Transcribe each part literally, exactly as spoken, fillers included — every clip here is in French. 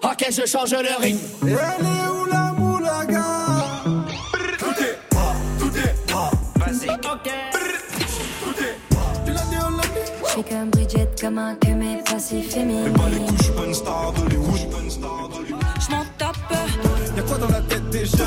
Ok, je change le ring. Elle est où la moulaga? Tout est pas, tout est pas. Vas-y, ok. Tout est pas. Tu l'as dit, on l'a dit. J'suis comme Bridget, comme un que mes passifs féminines. Fais pas les couches, j'suis pas une star d'Hollywood. J'm'en tape. Y'a quoi dans la tête des jeunes?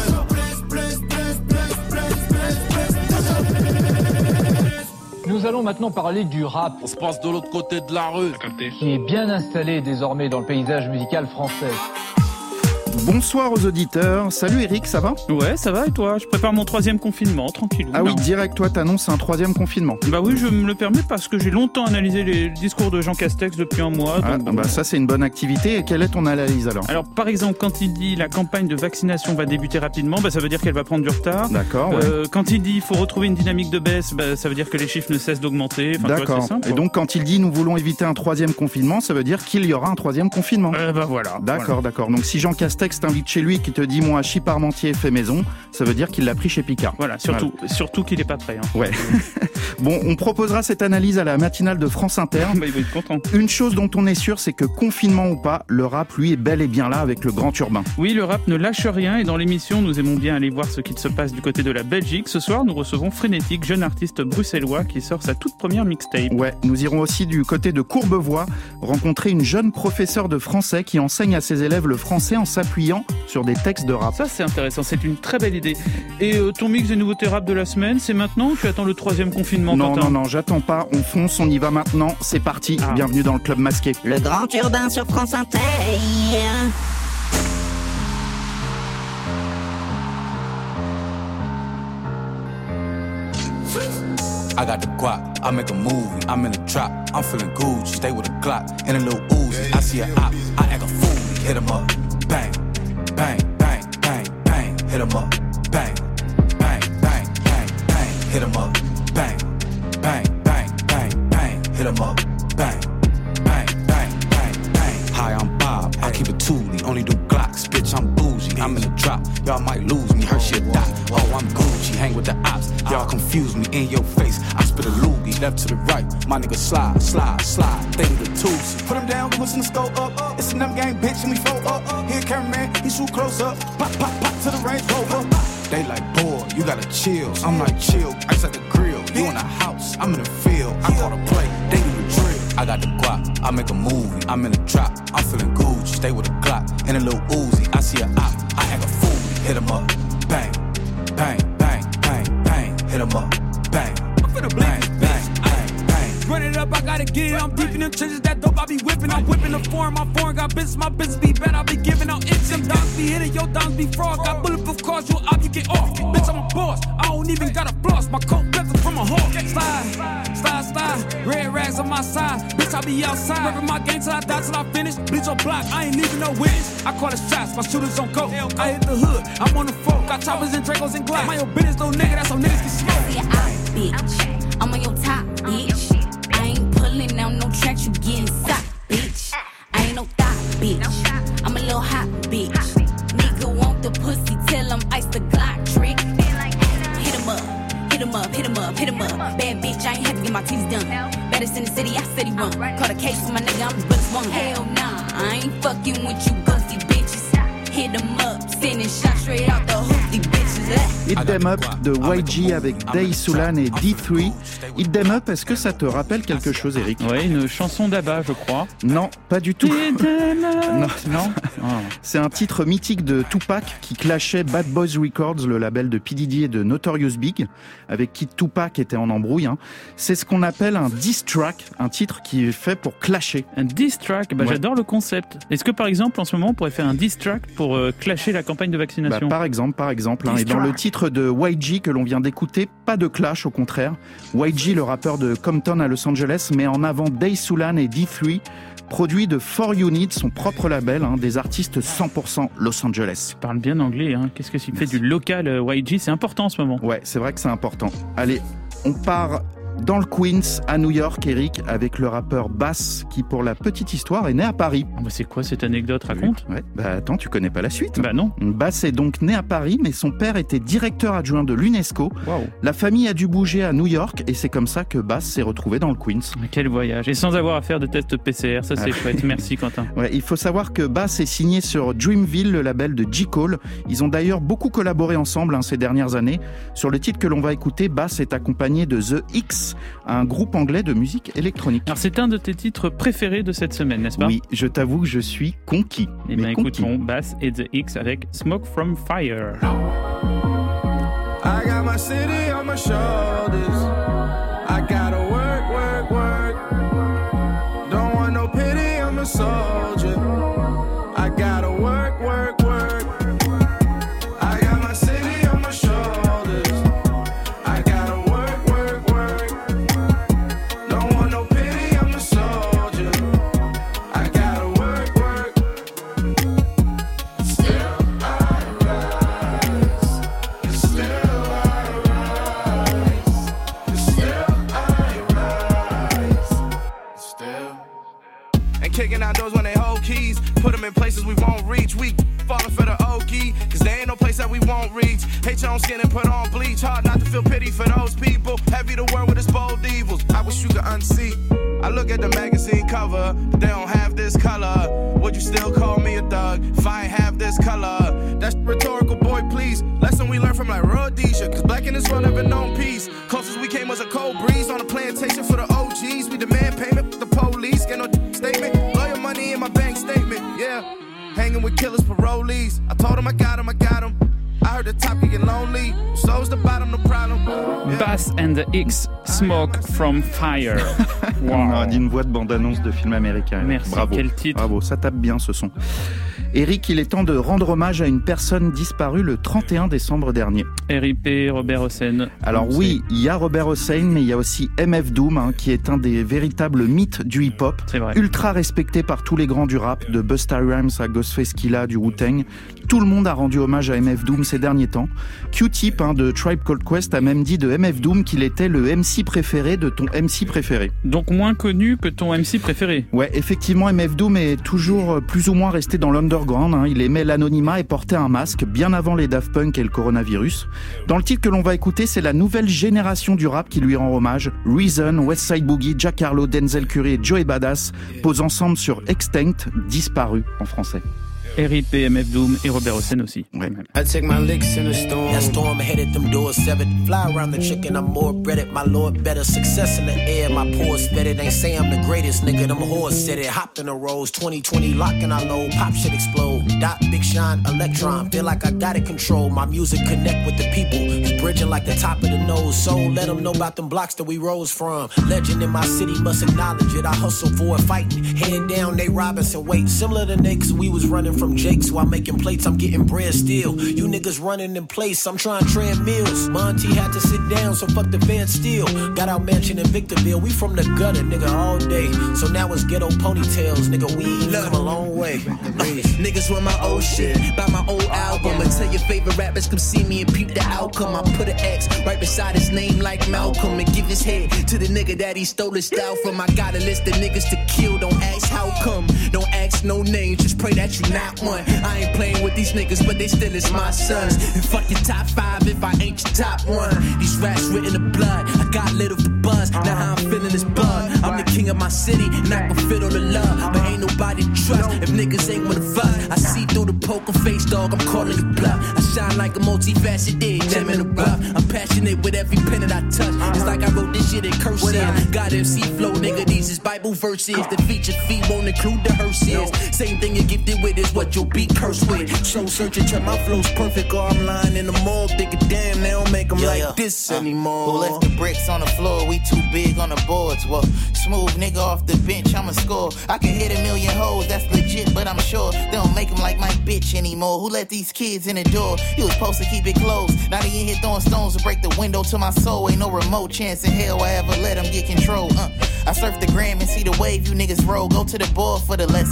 Nous allons maintenant parler du rap, On se passe de l'autre côté de la rue. qui est bien installé désormais dans le paysage musical français. Bonsoir aux auditeurs. Salut Eric, ça va? Ouais, ça va et toi? Je prépare mon troisième confinement, tranquillou. Ah oui, direct, toi t'annonces un troisième confinement. Bah oui, je me le permets parce que j'ai longtemps analysé les discours de Jean Castex depuis un mois. Ah, donc bon. bah ça c'est une bonne activité. Et quelle est ton analyse alors? Alors par exemple, quand il dit la campagne de vaccination va débuter rapidement, bah, ça veut dire qu'elle va prendre du retard. D'accord, ouais. Euh, quand il dit il faut retrouver une dynamique de baisse, bah, ça veut dire que les chiffres ne cessent d'augmenter. Enfin, tu vois, D'accord. c'est simple, Et quoi. donc quand il dit nous voulons éviter un troisième confinement, ça veut dire qu'il y aura un troisième confinement. Euh, bah voilà. D'accord, voilà. d'accord. Donc si Jean Castex t'invite chez lui, qui te dit mon hachis parmentier fait maison, ça veut dire qu'il l'a pris chez Picard. Voilà, surtout, surtout qu'il est pas prêt. Hein. Ouais. Bon, on proposera cette analyse à la matinale de France Inter. Bah, il va être content. Une chose dont on est sûr, c'est que confinement ou pas, le rap, lui, est bel et bien là avec le grand urbain. Oui, le rap ne lâche rien et dans l'émission, nous aimons bien aller voir ce qu'il se passe du côté de la Belgique. Ce soir, nous recevons Frénétique, jeune artiste bruxellois qui sort sa toute première mixtape. Ouais, nous irons aussi du côté de Courbevoie rencontrer une jeune professeure de français qui enseigne à ses élèves le français en s'appuyant sur des textes de rap. Ça, c'est intéressant, c'est une très belle idée. Et euh, ton mix des nouveautés rap de la semaine, c'est maintenant ou tu attends le troisième confinement, Non, Quentin? non, non, j'attends pas, on fonce, on y va maintenant, c'est parti, Ah. bienvenue dans le Club Masqué. Le grand urbain sur France Inter. I got the guap, I make a movie, I'm in the trap, I'm feeling Gucci, stay with a Glock, and a little Uzi, I see a op, I act a fool, hit him up, bang, bang, bang, bang, bang, hit him up, bang, bang, bang, bang, bang, hit him up, bang, bang, bang, bang, bang, hit him up, bang, bang, bang, bang, bang. Hi, I'm Bob, I keep it Thule, only do Glocks, bitch, I'm bougie, I'm in the drop, y'all might lose me, her shit die, oh, I'm Gucci, hang with the ops, y'all confuse me in your face, I spit a loogie, left to the right, my nigga slide, slide, slide, they need a tools. Put him down, listen the scope up, it's a them gang bitch and we flow up, here cameraman, he shoot close up, pop, pop, pop to the Range Rover. They like, boy, you gotta chill, I'm like, chill, ice at the grill, you in the house, I'm in the field, I call a play, they need a drill. I got the guap, I make a movie, I'm in the trap, I'm feeling Gucci, stay with a Glock, and a little Uzi, I see a op, I act a fool, hit him up, bang, bang, bang, bang, bang, hit him up, bang, bang, bang, bang, bang. Run it up, I gotta get it. I'm deep in them trenches, that dope I be whipping. I'm whipping the foreign, my foreign got business, my business be bad. I be giving out inches. Them dogs be hitting, your dogs be fraud. Got bulletproof cars, you up, you get off. Bitch, I'm a boss, I don't even got a floss. My coat better from a hawk. Slide, slide, slide. Red rags on my side. Bitch, I be outside. Reppin' my game till I die, till I finish. Bleach on block, I ain't leaving no witness. I call the shots, my shooters on coke. I hit the hood, I'm on the fork. Got choppers and Dracos and Glock. My old business, no nigga, that's how niggas can smoke. I see a op, bitch. I'm on your top, bitch. I ain't pulling out no tracks, you getting socked, bitch. I ain't no thot, bitch. I'm a little hot, bitch. Nigga want the pussy, tell him ice the Glock trick. Hit him up, hit him up, hit him up, hit him up. Bad bitch, I ain't had to get my teeth done. Baddest in the city, I steady run. Caught a case for my nigga, I'm the best one. Hell nah, I ain't fucking with you goofy bitches. Hit him up, sending shots straight out the hoopty bitches. Hit Them Up de Y G avec Day Sulan et D trois. Hit Them Up, est-ce que ça te rappelle quelque chose, Eric? Ouais, une chanson d'Abba, je crois. Non, pas du tout. Hit them up. Non, Non oh. C'est un titre mythique de Tupac qui clashait Bad Boys Records, le label de P. Diddy et de Notorious Big, avec qui Tupac était en embrouille. Hein. C'est ce qu'on appelle un diss track, un titre qui est fait pour clasher. Un diss track, bah, Ouais. j'adore le concept. Est-ce que par exemple, en ce moment, on pourrait faire un diss track pour euh, clasher la campagne de Bah, vaccination? par exemple, par exemple. Hein. Diss Et dans le track. titre de Y G que l'on vient d'écouter, pas de clash, au contraire. Y G, le rappeur de Compton à Los Angeles, met en avant Day Sulan et D trois, produit de four Unit, son propre label, hein, des artistes cent pour cent Los Angeles. Tu parles bien anglais, hein. Qu'est-ce que tu fais du local euh, Y G? C'est important en ce moment. Ouais, c'est vrai que c'est important. Allez, on part dans le Queens, à New York, Eric, avec le rappeur Bass, qui, pour la petite histoire, est né à Paris. Oh, bah c'est quoi cette anecdote, raconte? Ouais. Bah attends, tu connais pas la suite? Bah non. Bass est donc né à Paris, mais son père était directeur adjoint de l'UNESCO. Wow. La famille a dû bouger à New York, et c'est comme ça que Bass s'est retrouvé dans le Queens. Quel voyage, et sans avoir à faire de test P C R, ça c'est chouette. Merci Quentin. Ouais, il faut savoir que Bass est signé sur Dreamville, le label de J. Cole. Ils ont d'ailleurs beaucoup collaboré ensemble hein, ces dernières années. Sur le titre que l'on va écouter, Bass est accompagné de The X, un groupe anglais de musique électronique. Alors c'est un de tes titres préférés de cette semaine, n'est-ce pas? Oui, je t'avoue que je suis conquis. Eh bien écoutons Bass et The X avec Smoke from Fire. I got my city on my shoulders. I gotta work, work, work. Don't want no pity, I'm a soldier. I gotta work, work, work. I got my city on my shoulders. I gotta work, work, work. Don't want no pity, I'm a soldier. I gotta work, work. Still I rise. Still I rise. Still I rise. Still. And kicking out doors when they hold keys. Put them in places we won't reach. We falling for the okie, cause there ain't no place that we won't reach. Hate your own skin and put on bleach. Hard not to feel pity for those people. Heavy the world with its bold evils. I wish you could unsee. I look at the magazine cover, but they don't have this color. Would you still call me a thug if I ain't have this color? That's rhetorical, boy, please. Lesson we learned from like Rhodesia, cause black in this world never known peace. Closest we came was a cold breeze on a plantation for the O Gs. We demand payment with the police, get no statement. Lawyer money in my bank statement, yeah. Hanging with killers, parolees. I told him I got him, I got him. I heard the top can get lonely. So's the bottom, no problem. Yeah. Bass and the X, Smoke from Fire. Wow. On aurait dit une voix de bande-annonce de film américain. Merci, bravo. Quel titre. Bravo, ça tape bien ce son. Eric, il est temps de rendre hommage à une personne disparue le trente et un décembre dernier. R I P Robert Hossein. Alors oui, il y a Robert Hossein, mais il y a aussi M F Doom, hein, qui est un des véritables mythes du hip-hop. C'est vrai. Ultra respecté par tous les grands du rap, de Busta Rhymes à Ghostface Killah du Wu-Tang. Tout le monde a rendu hommage à M F Doom ces derniers temps. Q-Tip hein, de Tribe Called Quest a même dit de M F Doom qu'il était le M C préféré de ton M C préféré. Donc moins connu que ton M C préféré. Ouais, effectivement, M F Doom est toujours plus ou moins resté dans l'underground. Hein. Il aimait l'anonymat et portait un masque bien avant les Daft Punk et le coronavirus. Dans le titre que l'on va écouter, c'est la nouvelle génération du rap qui lui rend hommage. Reason, Westside Boogie, Jack Harlow, Denzel Curry et Joey Badass posent ensemble sur Extinct, disparu en français. R I P M F Doom et Robert Hossein aussi. Ouais. I take my licks in the storm. That storm headed them doors severed. Fly around the chicken, I'm more breaded. My lord better success in the air. My pores fed it. Ain't say I'm the greatest, nigga. Them whores said it. Hopped in the rolls. twenty twenty locking our low. Pop shit explode. Dot, big shine, electron. Feel like I got it control. My music connect with the people. It's bridging like the top of the nose. So let them know about them blocks that we rose from. Legend in my city must acknowledge it. I hustle for it, fighting. Head down, they Robinson. Wait, similar to niggas, we was running from Jake's while making plates, I'm getting bread still. You niggas running in place, I'm trying treadmills. Monty had to sit down, so fuck the van still. Got our mansion in Victorville, we from the gutter, nigga, all day. So now it's ghetto ponytails, nigga, we come a long way. Uh, niggas run my old shit, buy my old album, and tell your favorite rappers come see me and peep the outcome. I put an X right beside his name like Malcolm and give his head to the nigga that he stole his style from. I got a list of niggas to kill, don't ask how come. Don't ask no names, just pray that you not one. I ain't playing with these niggas, but they still is my sons. And fuck your top five if I ain't your top one. These rats written in blood, I got lit off the buzz. Now how I'm feeling is bud. I'm the king of my city, and I can fit all the love. But ain't nobody to trust if niggas ain't with a fuss. I see through the poker face, dog, I'm calling you bluff. I shine like a multifaceted gem in a rough. I'm passionate with every pen that I touch. It's like I wrote this shit in cursive. Got M C flow, nigga, these is Bible verses. The feature fee won't include the hearses. Same thing you're gifted with is what you'll be cursed with. So searching till my flow's perfect, or I'm lying in the mall. Thinking, damn, they don't make them yeah, like yeah. this uh, anymore. Who left the bricks on the floor? We too big on the boards. Well, smooth nigga off the bench, I'ma score. I can hit a million hoes, that's legit, but I'm sure they don't make them like my bitch anymore. Who let these kids in the door? You was supposed to keep it closed. Now they in here throwing stones to break the window to my soul. Ain't no remote chance in hell I ever let them get control. Uh, I surf the gram and see the wave you niggas roll. Go to the board for the lesson.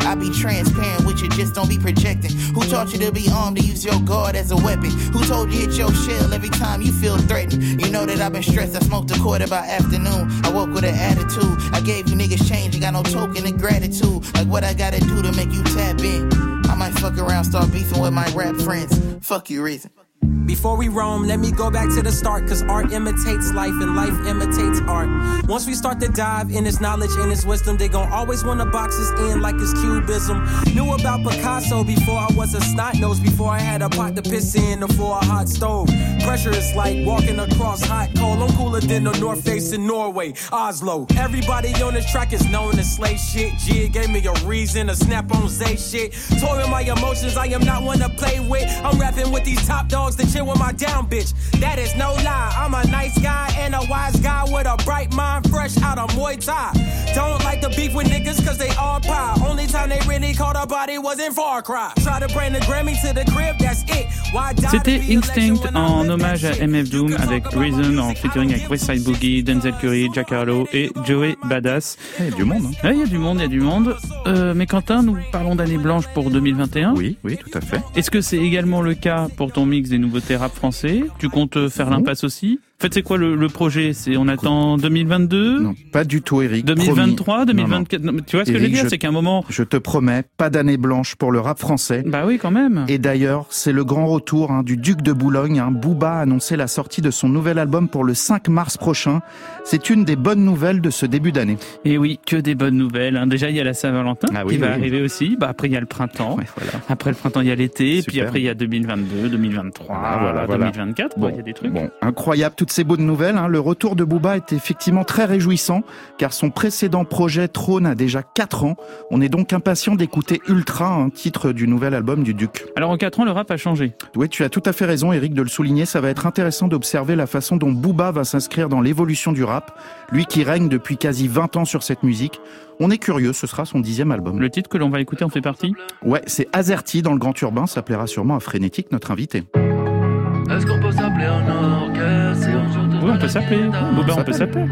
I be transparent with you, just don't be projecting. Who taught you to be armed to use your guard as a weapon? Who told you hit your shell every time you feel threatened? You know that I've been stressed, I smoked a quarter by afternoon. I woke with an attitude, I gave you niggas change, you got no token of gratitude. Like what I gotta do to make you tap in. I might fuck around, start beefing with my rap friends. Fuck you, Reason. Before we roam, let me go back to the start, cause art imitates life and life imitates art. Once we start to dive in his knowledge and his wisdom, they gon' always wanna box us in like it's cubism. Knew about Picasso before I was a snot nose, before I had a pot to piss in or for a hot stove. Pressure is like walking across hot coal. I'm cooler than the North Face in Norway, Oslo. Everybody on this track is known as slay shit. G gave me a reason to snap on Zay shit. Toying my emotions, I am not one to play with. I'm rapping with these top dogs that chill with my down bitch. That is no lie. I'm a nice guy and a wise guy with a bright mind, fresh out of Muay Thai. Don't like to beef with niggas cause they all pie. Only time they really caught a body was in Far Cry. Try to bring the Grammy to the crib, that's it. C'était Instinct en hommage à M F Doom avec Reason en featuring avec Westside Boogie, Denzel Curry, Jack Harlow et Joey Badass. Il y a du monde. Il hein. y a du monde, il y a du monde. Euh, mais Quentin, nous parlons d'année blanche pour deux mille vingt et un. Oui, oui, tout à fait. Est-ce que c'est également le cas pour ton mix des nouveautés rap français? Tu comptes faire l'impasse aussi? En fait, c'est quoi le, le projet? C'est on attend deux mille vingt-deux? Non, pas du tout, Eric. deux mille vingt-trois, deux mille vingt-quatre. Non, non. Tu vois ce Eric, que je veux dire? je, c'est qu'à un moment. Je te promets, pas d'année blanche pour le rap français. Bah oui, quand même. Et d'ailleurs, c'est le grand retour hein, du Duc de Boulogne. Hein. Booba a annoncé la sortie de son nouvel album pour le cinq mars prochain. C'est une des bonnes nouvelles de ce début d'année. Et oui, que des bonnes nouvelles. Hein. Déjà, il y a la Saint-Valentin ah, oui, qui va oui, arriver oui. aussi. Bah après, il y a le printemps. Ouais, voilà. Après le printemps, il y a l'été. Super. Puis après, il y a deux mille vingt-deux, deux mille vingt-trois, ah, voilà, voilà. deux mille vingt-quatre. Bon, il y a des trucs. Bon, incroyable toutes ces bonnes nouvelles. Hein. Le retour de Booba est effectivement très réjouissant car son précédent projet Trône a déjà quatre ans. On est donc impatient d'écouter Ultra, un titre du nouvel album du Duc. Alors en quatre ans, le rap a changé. Oui, tu as tout à fait raison, Eric, de le souligner. Ça va être intéressant d'observer la façon dont Booba va s'inscrire dans l'évolution du rap. Lui qui règne depuis quasi vingt ans sur cette musique. On est curieux, ce sera son dixième album. Le titre que l'on va écouter en fait partie? Ouais, c'est Azerty dans le Grand Urbain. Ça plaira sûrement à Frénétique, notre invité. Est-ce qu'on peut s'appeler un orchestre? Oui, on peut s'appeler. Booba, on peut s'appeler.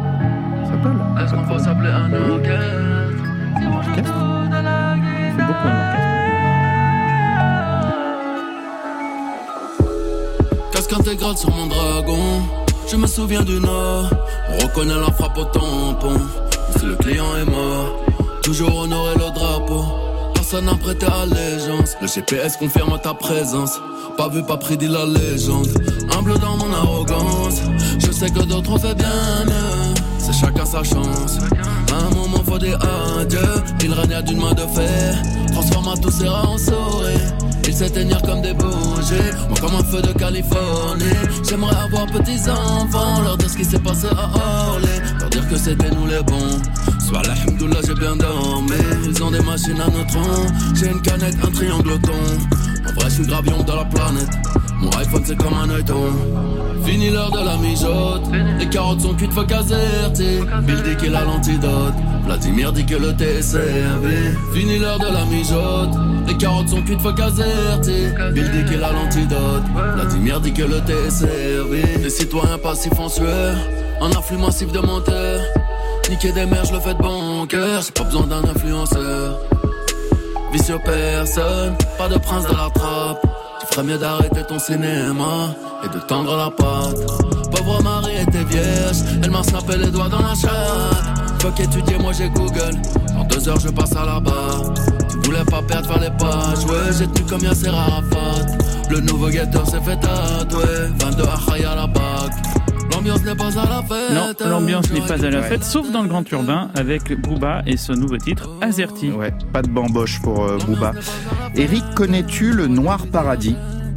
Est-ce qu'on peut s'appeler un orchestre? Orchestre? C'est beaucoup un orchestre. Casque intégral sur mon dragon. Je me souviens du Nord. On reconnaît la frappe au tampon. Si le client est mort, toujours honorer le drapeau. Personne n'a prêté allégeance. Le G P S confirme ta présence. Pas vu, pas pris, dit la légende. Humble dans mon arrogance. Je sais que d'autres ont fait bien mieux. C'est chacun sa chance. À un moment faut dire adieu. Il règne d'une main de fer. Transforme tous ses rats en souris. Ils s'éteignirent comme des bougies. Moi comme un feu de Californie. J'aimerais avoir petits enfants. Leur dire ce qui s'est passé à Orly. Leur dire que c'était nous les bons. Soit alhamdoulilah j'ai bien dormi. Ils ont des machines à neutrons. J'ai une canette, un triangle thon. En vrai je suis gravion de la planète. Mon iPhone c'est comme un œilleton. Fini l'heure de la mijote. Les carottes sont cuites, fuck Azerty. Bill dit qu'il a l'antidote. Vladimir dit que le thé est servi. Fini l'heure de la mijote. Les carottes sont cuites, fuck Azerty. Bill dit qu'il a l'antidote. Vladimir dit que le thé est servi. Les citoyens passifs en sueur. Un afflux massif de menteurs. Niquer des mères, je le fais de bon cœur. J'ai pas besoin d'un influenceur. Vicieux personne, pas de prince de la trappe. Tu ferais mieux d'arrêter ton cinéma et de tendre la patte. Pauvre Marie était vierge, elle m'a snappé les doigts dans la chatte. Fuck étudier, moi j'ai Google. Dans deux heures je passe à la barre. Tu voulais pas perdre, fallait pas jouer. J'ai tenu comme Yasser Arafat. Le nouveau guetteur s'est fait tatouer. vingt-deux Achaï à la bague. L'ambiance n'est pas à la fête. Non, l'ambiance n'est pas à la fête, sauf dans le Grand Urbain avec Booba et ce nouveau titre, Azerty. Ouais, pas de bamboche pour euh, Booba. Eric, connais-tu le Noir Paradis ?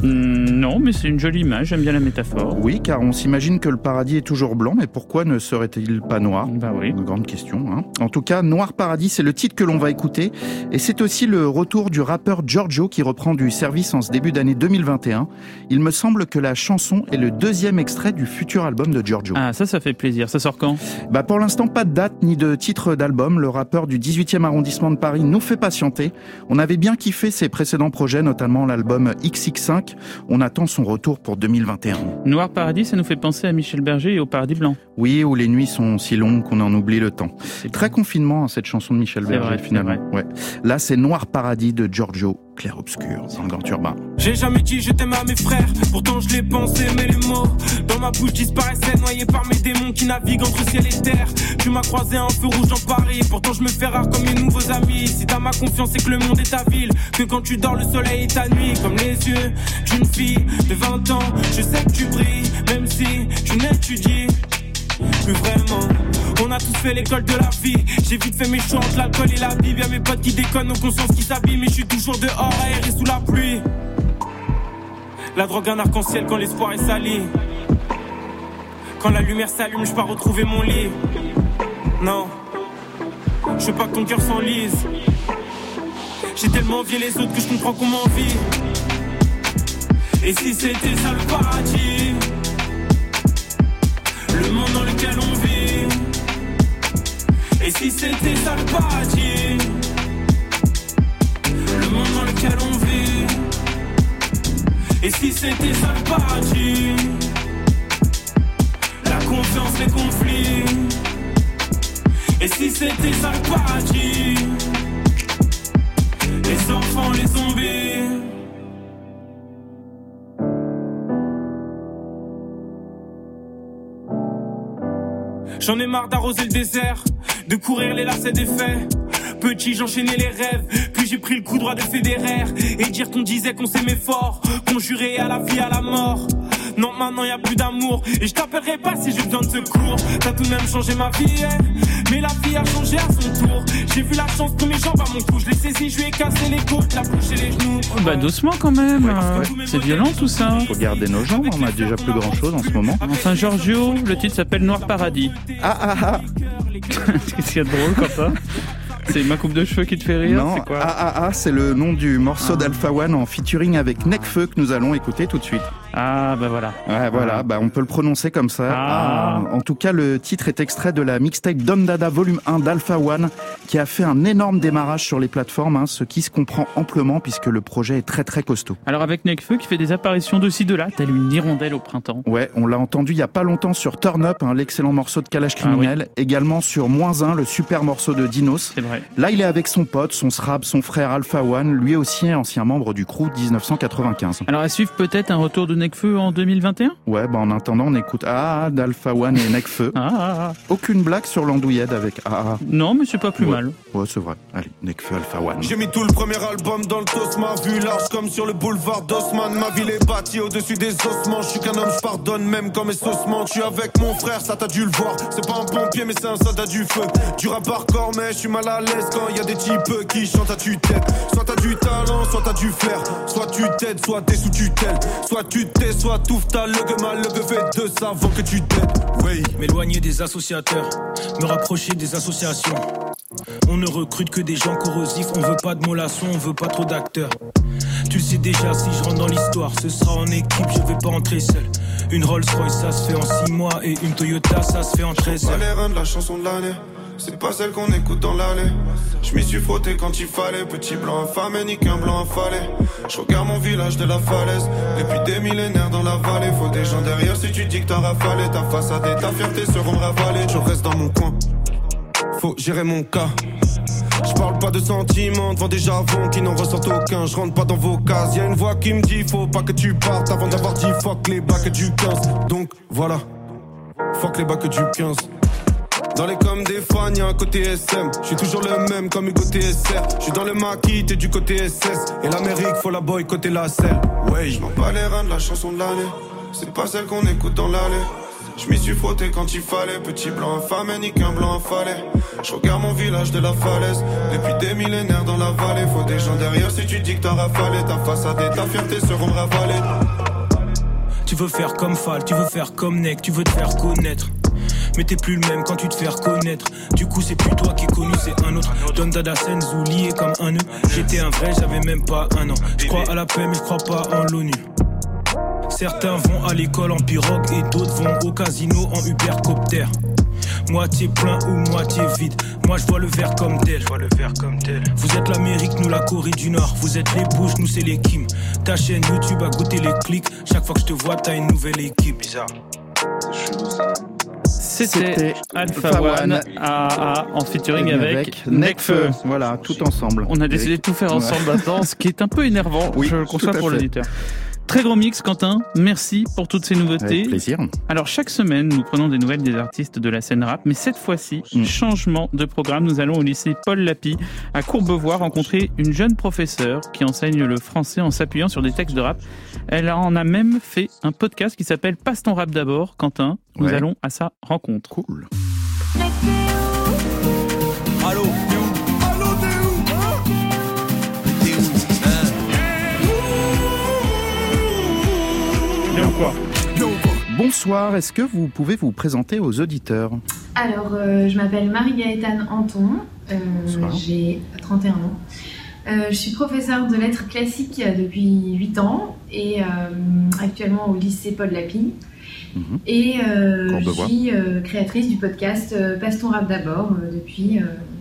Non, mais c'est une jolie image, j'aime bien la métaphore. Oui, car on s'imagine que le paradis est toujours blanc, mais pourquoi ne serait-il pas noir ? Bah oui. Une grande question. Hein. En tout cas, Noir Paradis, c'est le titre que l'on va écouter, et c'est aussi le retour du rappeur Giorgio qui reprend du service en ce début d'année deux mille vingt et un. Il me semble que la chanson est le deuxième extrait du futur album de Giorgio. Ah, ça, ça fait plaisir. Ça sort quand ? Bah pour l'instant, pas de date ni de titre d'album. Le rappeur du dix-huitième arrondissement de Paris nous fait patienter. On avait bien kiffé ses précédents projets, notamment l'album X X cinq. On attend son retour pour deux mille vingt et un. Noir Paradis, ça nous fait penser à Michel Berger et au Paradis Blanc. Oui, où les nuits sont si longues qu'on en oublie le temps. C'est très confinement, hein, cette chanson de Michel c'est Berger, vrai, finalement. Ouais. Là, c'est Noir Paradis de Giorgio, clair-obscur, dans le Grand Urbain. J'ai jamais dit je t'aime à mes frères, pourtant je l'ai pensé, mais les mots dans ma bouche disparaissaient, noyés par mes démons qui naviguent entre ciel et terre. Tu m'as croisé un feu rouge dans Paris, pourtant je me fais rare comme mes nouveaux amis. Si t'as ma confiance, c'est que le monde est ta ville, que quand tu dors, le soleil est ta nuit. Comme les yeux d'une fille de vingt ans, je sais que tu brilles, même si tu n'étudies plus vraiment. On a tous fait l'école de la vie. J'ai vite fait mes choix entre l'alcool et la Bible. Y'a mes potes qui déconnent, nos consciences qui s'abîment. Mais je suis toujours dehors, aéré sous la pluie. La drogue un arc-en-ciel quand l'espoir est sali. Quand la lumière s'allume, je pars retrouver mon lit. Non, je veux pas que ton cœur s'enlise. J'ai tellement envié les autres que je comprends qu'on m'envie. Et si c'était ça le paradis, le monde dans lequel on vit. Et si c'était ça le paradis, le monde dans lequel on vit. Et si c'était ça le paradis, la confiance, les conflits. Et si c'était ça le paradis, les enfants, les zombies. J'en ai marre d'arroser le désert, de courir les lacets des faits. Petit, j'enchaînais les rêves, puis j'ai pris le coup droit de Federer. Et dire qu'on disait qu'on s'aimait fort, qu'on jurait à la vie, à la mort. Non, maintenant y a plus d'amour, et je t'appellerai pas si j'ai besoin de secours. T'as tout de même changé ma vie, hein, mais la vie a changé à son tour. J'ai vu la chance que mes jambes à mon cou, je l'ai saisi, je lui ai cassé les côtes, la bouche et les genoux. Oh bah doucement quand même, ouais, ouais. C'est violent tout ça. Faut garder nos jambes, on a déjà plus grand chose en ce moment. Enfin Giorgio, le titre s'appelle Noir Paradis. Ah ah ah. Qu'est-ce qu'il y a de drôle comme ça? C'est ma coupe de cheveux qui te fait rire? Non, c'est quoi? ah ah ah, c'est le nom du morceau ah. d'Alpha One en featuring avec Nekfeu que nous allons écouter tout de suite. Ah bah voilà. Ouais, voilà, bah on peut le prononcer comme ça. Ah. Ah, en tout cas, le titre est extrait de la mixtape Don Dada volume un d'Alpha One qui a fait un énorme démarrage sur les plateformes, hein, ce qui se comprend amplement puisque le projet est très très costaud. Alors avec Nekfeu qui fait des apparitions de ci de là, telle une hirondelle au printemps. Ouais, on l'a entendu il y a pas longtemps sur Turn Up, hein, l'excellent morceau de Kalash Criminel, ah, oui. Également sur Moins un, le super morceau de Dinos. C'est vrai. Là, il est avec son pote, son srab, son frère Alpha One, lui aussi ancien membre du crew dix-neuf cent quatre-vingt-quinze. Alors à suivre peut-être un retour de Nekfeu en deux mille vingt et un? Ouais, bah en attendant, on écoute Ah d'Alpha One et Nekfeu. Ah, ah, ah. Aucune blague sur l'andouillette avec Ah ah. Non, mais c'est pas plus ouais. mal. Ouais, c'est vrai. Allez, Nekfeu, Alpha One. J'ai mis tout le premier album dans le tos, ma vue large comme sur le boulevard d'Haussmann. Ma ville est bâtie au-dessus des ossements. Je suis qu'un homme, je pardonne même quand mes ossements. Je suis avec mon frère, ça t'as dû le voir. C'est pas un pompier, mais c'est un soldat du feu. Du rap hardcore, mais je suis mal à l'aise quand y a des types qui chantent à tue-tête. Soit t'as du talent, soit t'as du flair. Soit tu t'aides, soit t'es sous tutelle. Soit tu t'es, soit touffe ta le mal, le fait de ça avant que tu t'aides. Oui. M'éloigner des associateurs, me rapprocher des associations. On ne recrute que des gens corrosifs, on veut pas de mollassons, on veut pas trop d'acteurs. Tu le sais déjà, si je rentre dans l'histoire, ce sera en équipe, je vais pas entrer seul. Une Rolls Royce, ça se fait en six mois, et une Toyota, ça se fait en treize heures. Pas les reins de la chanson de l'année, c'est pas celle qu'on écoute dans l'allée. Je m'y suis frotté quand il fallait, petit blanc affamé, ni qu'un blanc affalé. Je regarde mon village de la falaise, depuis des millénaires dans la vallée. Faut des gens derrière si tu dis que t'as rafalé. Ta façade et ta fierté seront ravalées. Je reste dans mon coin, faut gérer mon cas. Je parle pas de sentiments devant des javons qui n'en ressortent aucun. Je rentre pas dans vos cases, y'a une voix qui me dit faut pas que tu partes avant d'avoir dit fuck les bacs du quinze. Donc voilà, fuck les bacs du quinze. Dans les comme des fans, y'a un côté S M. J'suis toujours le même comme Hugo T S R. J'suis dans le maquis, t'es du côté S S. Et l'Amérique, faut la boycotter la selle. Ouais, j'm'en bats les reins de la chanson de l'année. C'est pas celle qu'on écoute dans l'allée. J'm'y suis frotté quand il fallait. Petit blanc affamé, ni qu'un blanc affalé. J'regarde mon village de la falaise. Depuis des millénaires dans la vallée. Faut des gens derrière si tu dis que t'as rafalé. Ta façade et ta fierté seront ravalées. Tu veux faire comme Fall, tu veux faire comme Neck, tu veux te faire connaître. Mais t'es plus le même quand tu te fais reconnaître. Du coup c'est plus toi qui est connu, c'est un autre. Don Dada Senzu lié comme un nœud. J'étais un vrai, j'avais même pas un an. Je crois à la paix mais je crois pas en l'ONU. Certains vont à l'école en pirogue et d'autres vont au casino en Ubercopter. moitié plein ou moitié vide. Moi je vois le verre comme tel, je vois le verre comme tel. Vous êtes l'Amérique, nous la Corée du Nord. Vous êtes les Bush, nous c'est les Kim. Ta chaîne YouTube a goûté les clics. Chaque fois que je te vois, t'as une nouvelle équipe. Bizarre. C'était, C'était Alpha One A A en featuring avec, avec Nekfeu. Voilà, tout ensemble. On a décidé de tout faire ensemble maintenant, ce qui est un peu énervant, oui, je le conçois pour fait. L'auditeur. Très gros mix, Quentin. Merci pour toutes ces nouveautés. Avec plaisir. Alors, chaque semaine, nous prenons des nouvelles des artistes de la scène rap. Mais cette fois-ci, mm. changement de programme. Nous allons au lycée Paul Lapie à Courbevoie rencontrer une jeune professeure qui enseigne le français en s'appuyant sur des textes de rap. Elle en a même fait un podcast qui s'appelle Passe ton rap d'abord. Quentin, nous ouais. allons à sa rencontre. Cool. Allô, t'es où ? Allô, t'es où ? T'es où ? Quoi. Bonsoir, est-ce que vous pouvez vous présenter aux auditeurs ? Alors, euh, je m'appelle Marie-Gaëtane Anton, euh, j'ai trente et un ans. Euh, je suis professeure de lettres classiques depuis huit ans et euh, actuellement au lycée Paul Lapie. Mmh. Et euh, je suis euh, créatrice du podcast euh, Passe ton rap d'abord euh, depuis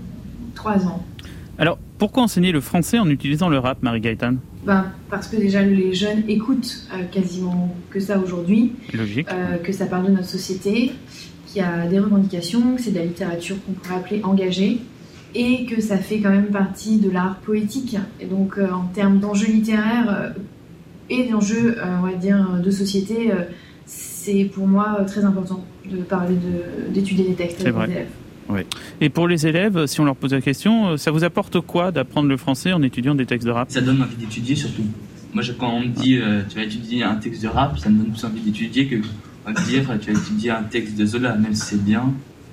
trois ans. Alors, pourquoi enseigner le français en utilisant le rap, Marie-Gaëtane ? Ben, parce que déjà les jeunes écoutent euh, quasiment que ça aujourd'hui. Logique. Euh, que ça parle de notre société, qu'il y a des revendications, que c'est de la littérature qu'on pourrait appeler engagée, et que ça fait quand même partie de l'art poétique. Et donc euh, en termes d'enjeux littéraires euh, et d'enjeux, euh, on va dire, de société, euh, c'est pour moi euh, très important de parler de, d'étudier les textes avec les élèves. Oui. Et pour les élèves, si on leur pose la question, ça vous apporte quoi d'apprendre le français en étudiant des textes de rap ? Ça donne envie d'étudier surtout. Moi, je, quand on me dit euh, tu vas étudier un texte de rap, ça me donne plus envie d'étudier que on va me dire tu vas étudier un texte de Zola, même si c'est bien.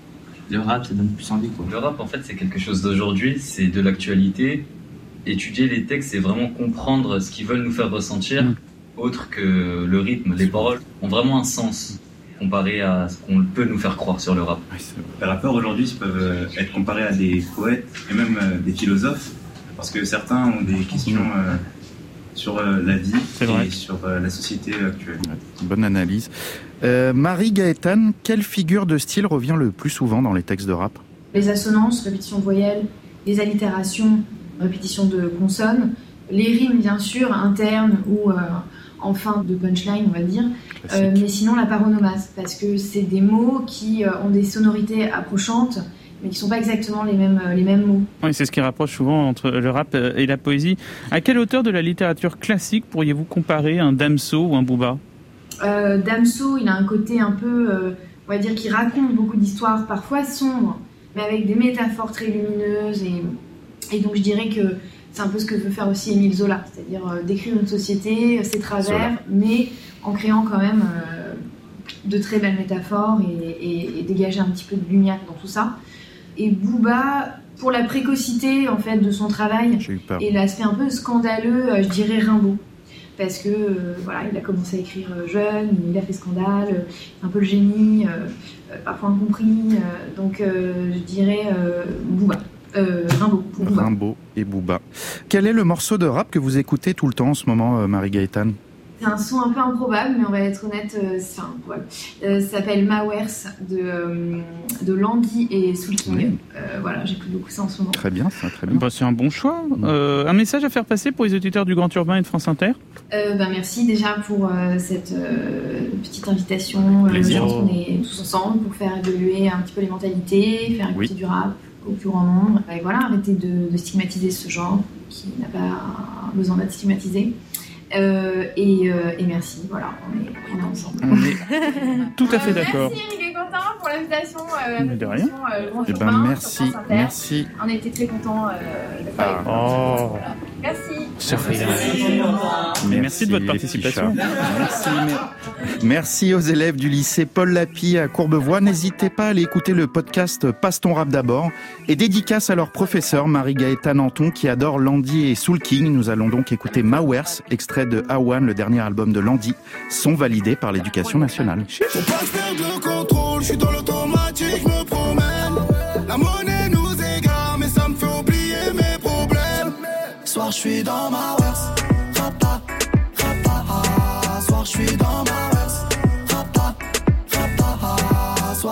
Le rap, ça donne plus envie, quoi. Le rap, en fait, c'est quelque chose d'aujourd'hui, c'est de l'actualité. Étudier les textes, c'est vraiment comprendre ce qu'ils veulent nous faire ressentir, mmh. autre que le rythme. Les paroles ont vraiment un sens comparé à ce qu'on peut nous faire croire sur le rap. Les rappeurs aujourd'hui peuvent être comparés à des poètes et même des philosophes, parce que certains ont des questions euh, sur euh, la vie et sur euh, la société actuelle. Bonne analyse. Euh, Marie-Gaëtane, quelle figure de style revient le plus souvent dans les textes de rap ? Les assonances, répétition de voyelles, les allitérations, répétition de consonnes, les rimes bien sûr, internes ou... Euh, en fin de punchline, on va dire, euh, mais sinon la paronomase, parce que c'est des mots qui euh, ont des sonorités approchantes, mais qui ne sont pas exactement les mêmes, les mêmes mots. Oui, c'est ce qui rapproche souvent entre le rap et la poésie. À quel auteur de la littérature classique pourriez-vous comparer un Damso ou un Booba ? euh, Damso, il a un côté un peu, euh, on va dire, qui raconte beaucoup d'histoires, parfois sombres, mais avec des métaphores très lumineuses, et, et donc je dirais que c'est un peu ce que veut faire aussi Émile Zola, c'est-à-dire euh, décrire une société, ses travers, Zola. Mais en créant quand même euh, de très belles métaphores et, et, et dégager un petit peu de lumière dans tout ça. Et Booba, pour la précocité en fait de son travail et l'aspect un peu scandaleux, euh, je dirais Rimbaud, parce que euh, voilà, il a commencé à écrire euh, jeune, il a fait scandale, euh, un peu le génie, euh, euh, parfois incompris, euh, donc euh, je dirais euh, Booba. Euh, Rimbaud, Rimbaud et Booba. Quel est le morceau de rap que vous écoutez tout le temps en ce moment, Marie-Gaëtane ? C'est un son un peu improbable, mais on va être honnête, euh, c'est improbable. Euh, ça s'appelle Mawers de, euh, de Landy et Soul King. Oui. Euh, voilà, j'écoute beaucoup ça en ce moment. Très bien, ça, très bien. Bah, c'est un bon choix. Euh, un message à faire passer pour les auditeurs du Grand Urbain et de France Inter ? euh, bah, Merci déjà pour euh, cette euh, petite invitation. Euh, je pense qu'on est tous ensemble pour faire évoluer un petit peu les mentalités, faire écouter oui. du rap au plus grand nombre. Et voilà, arrêter de, de stigmatiser ce genre qui n'a pas besoin d'être stigmatisé. Euh, et, euh, et merci, voilà, on est, on est ensemble. On est tout à fait d'accord. Merci Eric et Quentin pour l'invitation. Euh, de rien. Euh, eh ben, merci, merci. On a été très contents euh, de faire ah. oh. Voilà. Merci. C'est rien. Merci, merci de votre participation. Merci, merci aux élèves du lycée Paul Lapie à Courbevoie. N'hésitez pas à aller écouter le podcast Passe ton rap d'abord et dédicace à leur professeur Marie-Gaëtane Anton qui adore Landy et Soul King. Nous allons donc écouter Mawers, extrait de Awan, le dernier album de Landy, sont validés par l'éducation nationale. Faut pas que je perde le contrôle, je suis dans l'automatique, je me promène. La monnaie nous égare, mais ça me fait oublier mes problèmes. Soir je suis dans ma worse, rapa, rapa. Soir je suis dans ma worse, rapa, rapa. Soir je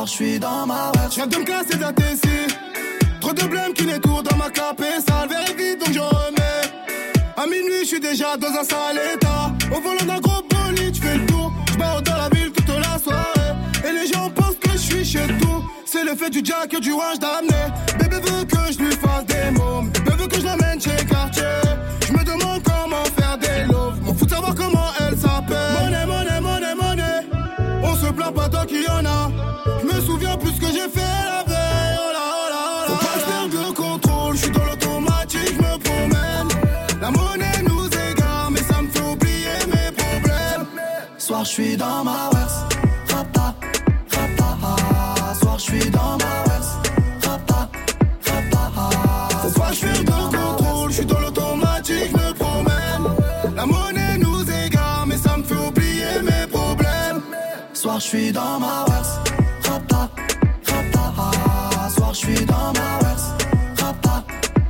je suis dans ma verse. Je viens de me casser d'un T C. Trop de blême qui n'étourent dans ma cape. Ça le verre vide donc j'en remets. À minuit je suis déjà dans un sale état. Au volant d'un gros bolide je fais le tour. Je barre dans la ville toute la soirée. Et les gens pensent que je suis chez tout. C'est le fait du jack et du wash d'amener. Bébé veut que je lui fasse des mômes. Bébé veut que je l'amène chez Cartier. Je me demande comment faire des loves. M'en fous de savoir comment elle s'appelle. Monnaie, monnaie, monnaie, monnaie. On se plaint pas tant qu'il y en a. Je me souviens plus ce que j'ai fait la veille. Oh là, oh là, oh là. Faut pas se perdre de contrôle. Je suis dans l'automatique, je me promène. La monnaie nous égare, mais ça me fait oublier mes problèmes. Soir, je suis dans ma verse. Rapa, rapa. Soir, je suis dans ma verse. Rapa, rapa. Faut pas se perdre de contrôle. Je suis dans l'automatique, je me promène. La monnaie nous égare, mais ça me fait oublier mes problèmes. Soir, je suis dans ma verse. Rapa, rapa. Soir, je suis dans ma verse. Rapa,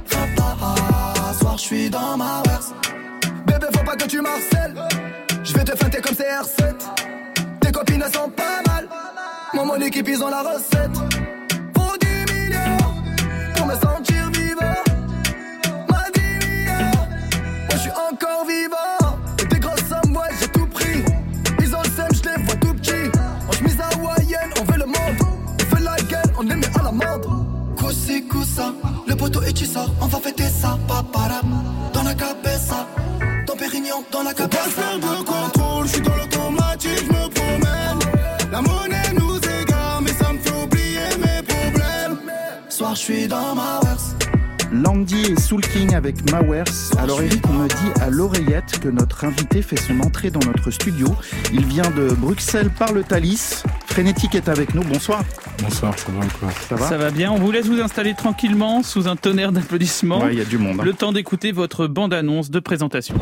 rapa. Soir, je suis dans ma verse. Bébé, faut pas que tu marcelles. Je vais te feinter comme C R sept. Tes copines elles sont pas mal. Moi, mon équipe, ils ont la recette. Faut dix millions pour me sentir vivant. Ma dix millions, moi, je suis encore vivant. Et des grosses sommes, ouais, j'ai tout pris. Ils ont le seum, je les vois tout petits. En chemise hawaïenne, on veut le monde. On fait la gueule, on les met à l'amende. Coussi, coussa, le poteau et tu sors, on va fêter ça. Paparam, dans la cabessa. Ton pérignon, dans la cabessa. Faut pas faire de contrôle, je suis dans l'automatique, je me promène. La monnaie nous égare, mais ça me fait oublier mes problèmes. Soir, je suis dans ma verse. Landy et Soul King avec Mawers. Alors Eric, on me dit à l'oreillette que notre invité fait son entrée dans notre studio. Il vient de Bruxelles par le Thalys. Frénétique est avec nous, bonsoir. Bonsoir, ça va quoi Ça va Ça va bien, on vous laisse vous installer tranquillement sous un tonnerre d'applaudissements. Ouais, il y a du monde. Hein. Le temps d'écouter votre bande-annonce de présentation.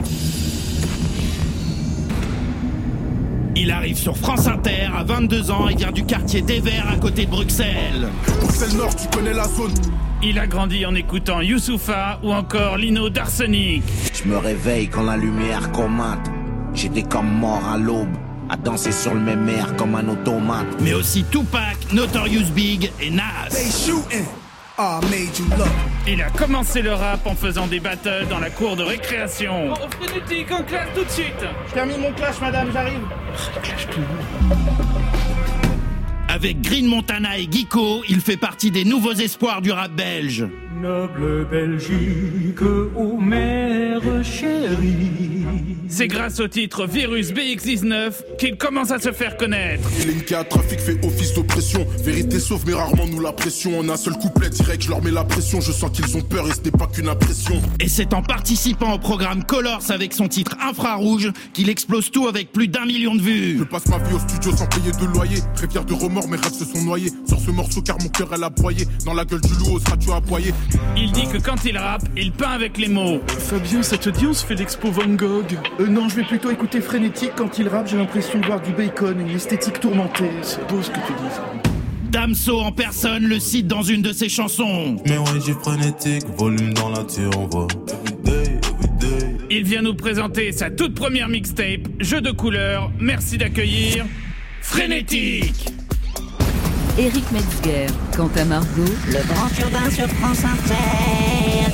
Il arrive sur France Inter à vingt-deux ans, il vient du quartier des Verts à côté de Bruxelles. Bruxelles Nord, tu connais la zone. Il a grandi en écoutant Youssoupha ou encore Lino d'Arsenic. Je me réveille quand la lumière commente. J'étais comme mort à l'aube, à danser sur le même air comme un automate. Mais aussi Tupac, Notorious Big et Nas. They shooting. I made you look. Il a commencé le rap en faisant des battles dans la cour de récréation. Oh, Frénétique, en classe tout de suite. Je termine mon clash, madame, j'arrive. Oh, clash tout le monde. Avec Green Montana et Guico, il fait partie des nouveaux espoirs du rap belge. Noble Belgique, ô mère chérie. C'est grâce au titre Virus B X dix-neuf qu'il commence à se faire connaître. Linka, trafic fait office d'oppression. Vérité sauve mais rarement nous la pression. En un seul couplet direct, je leur mets la pression. Je sens qu'ils ont peur et ce n'est pas qu'une impression. Et c'est en participant au programme Colors avec son titre Infrarouge qu'il explose tout avec plus d'un million de vues. Je passe ma vie au studio sans payer de loyer. Très fier de remords, mes rêves se sont noyés. Sur ce morceau car mon cœur elle a broyé. Dans la gueule du loup, oseras-tu aboyer? Il dit que quand il rappe, il peint avec les mots. Fabien, ça te dit on se fait l'expo Van Gogh? Euh, non, je vais plutôt écouter Frénétique. Quand il rappe, j'ai l'impression de voir du bacon, une esthétique tourmentée. C'est beau ce que tu dis, ça. Damso en personne le cite dans une de ses chansons. Mais ouais, j'ai Frénétique, volume dans la tire, on voit. Everyday, everyday. Il vient nous présenter sa toute première mixtape, Jeu de couleurs. Merci d'accueillir Frénétique. Eric Metzger, quant à Margot, le grand urbain sur France Inter.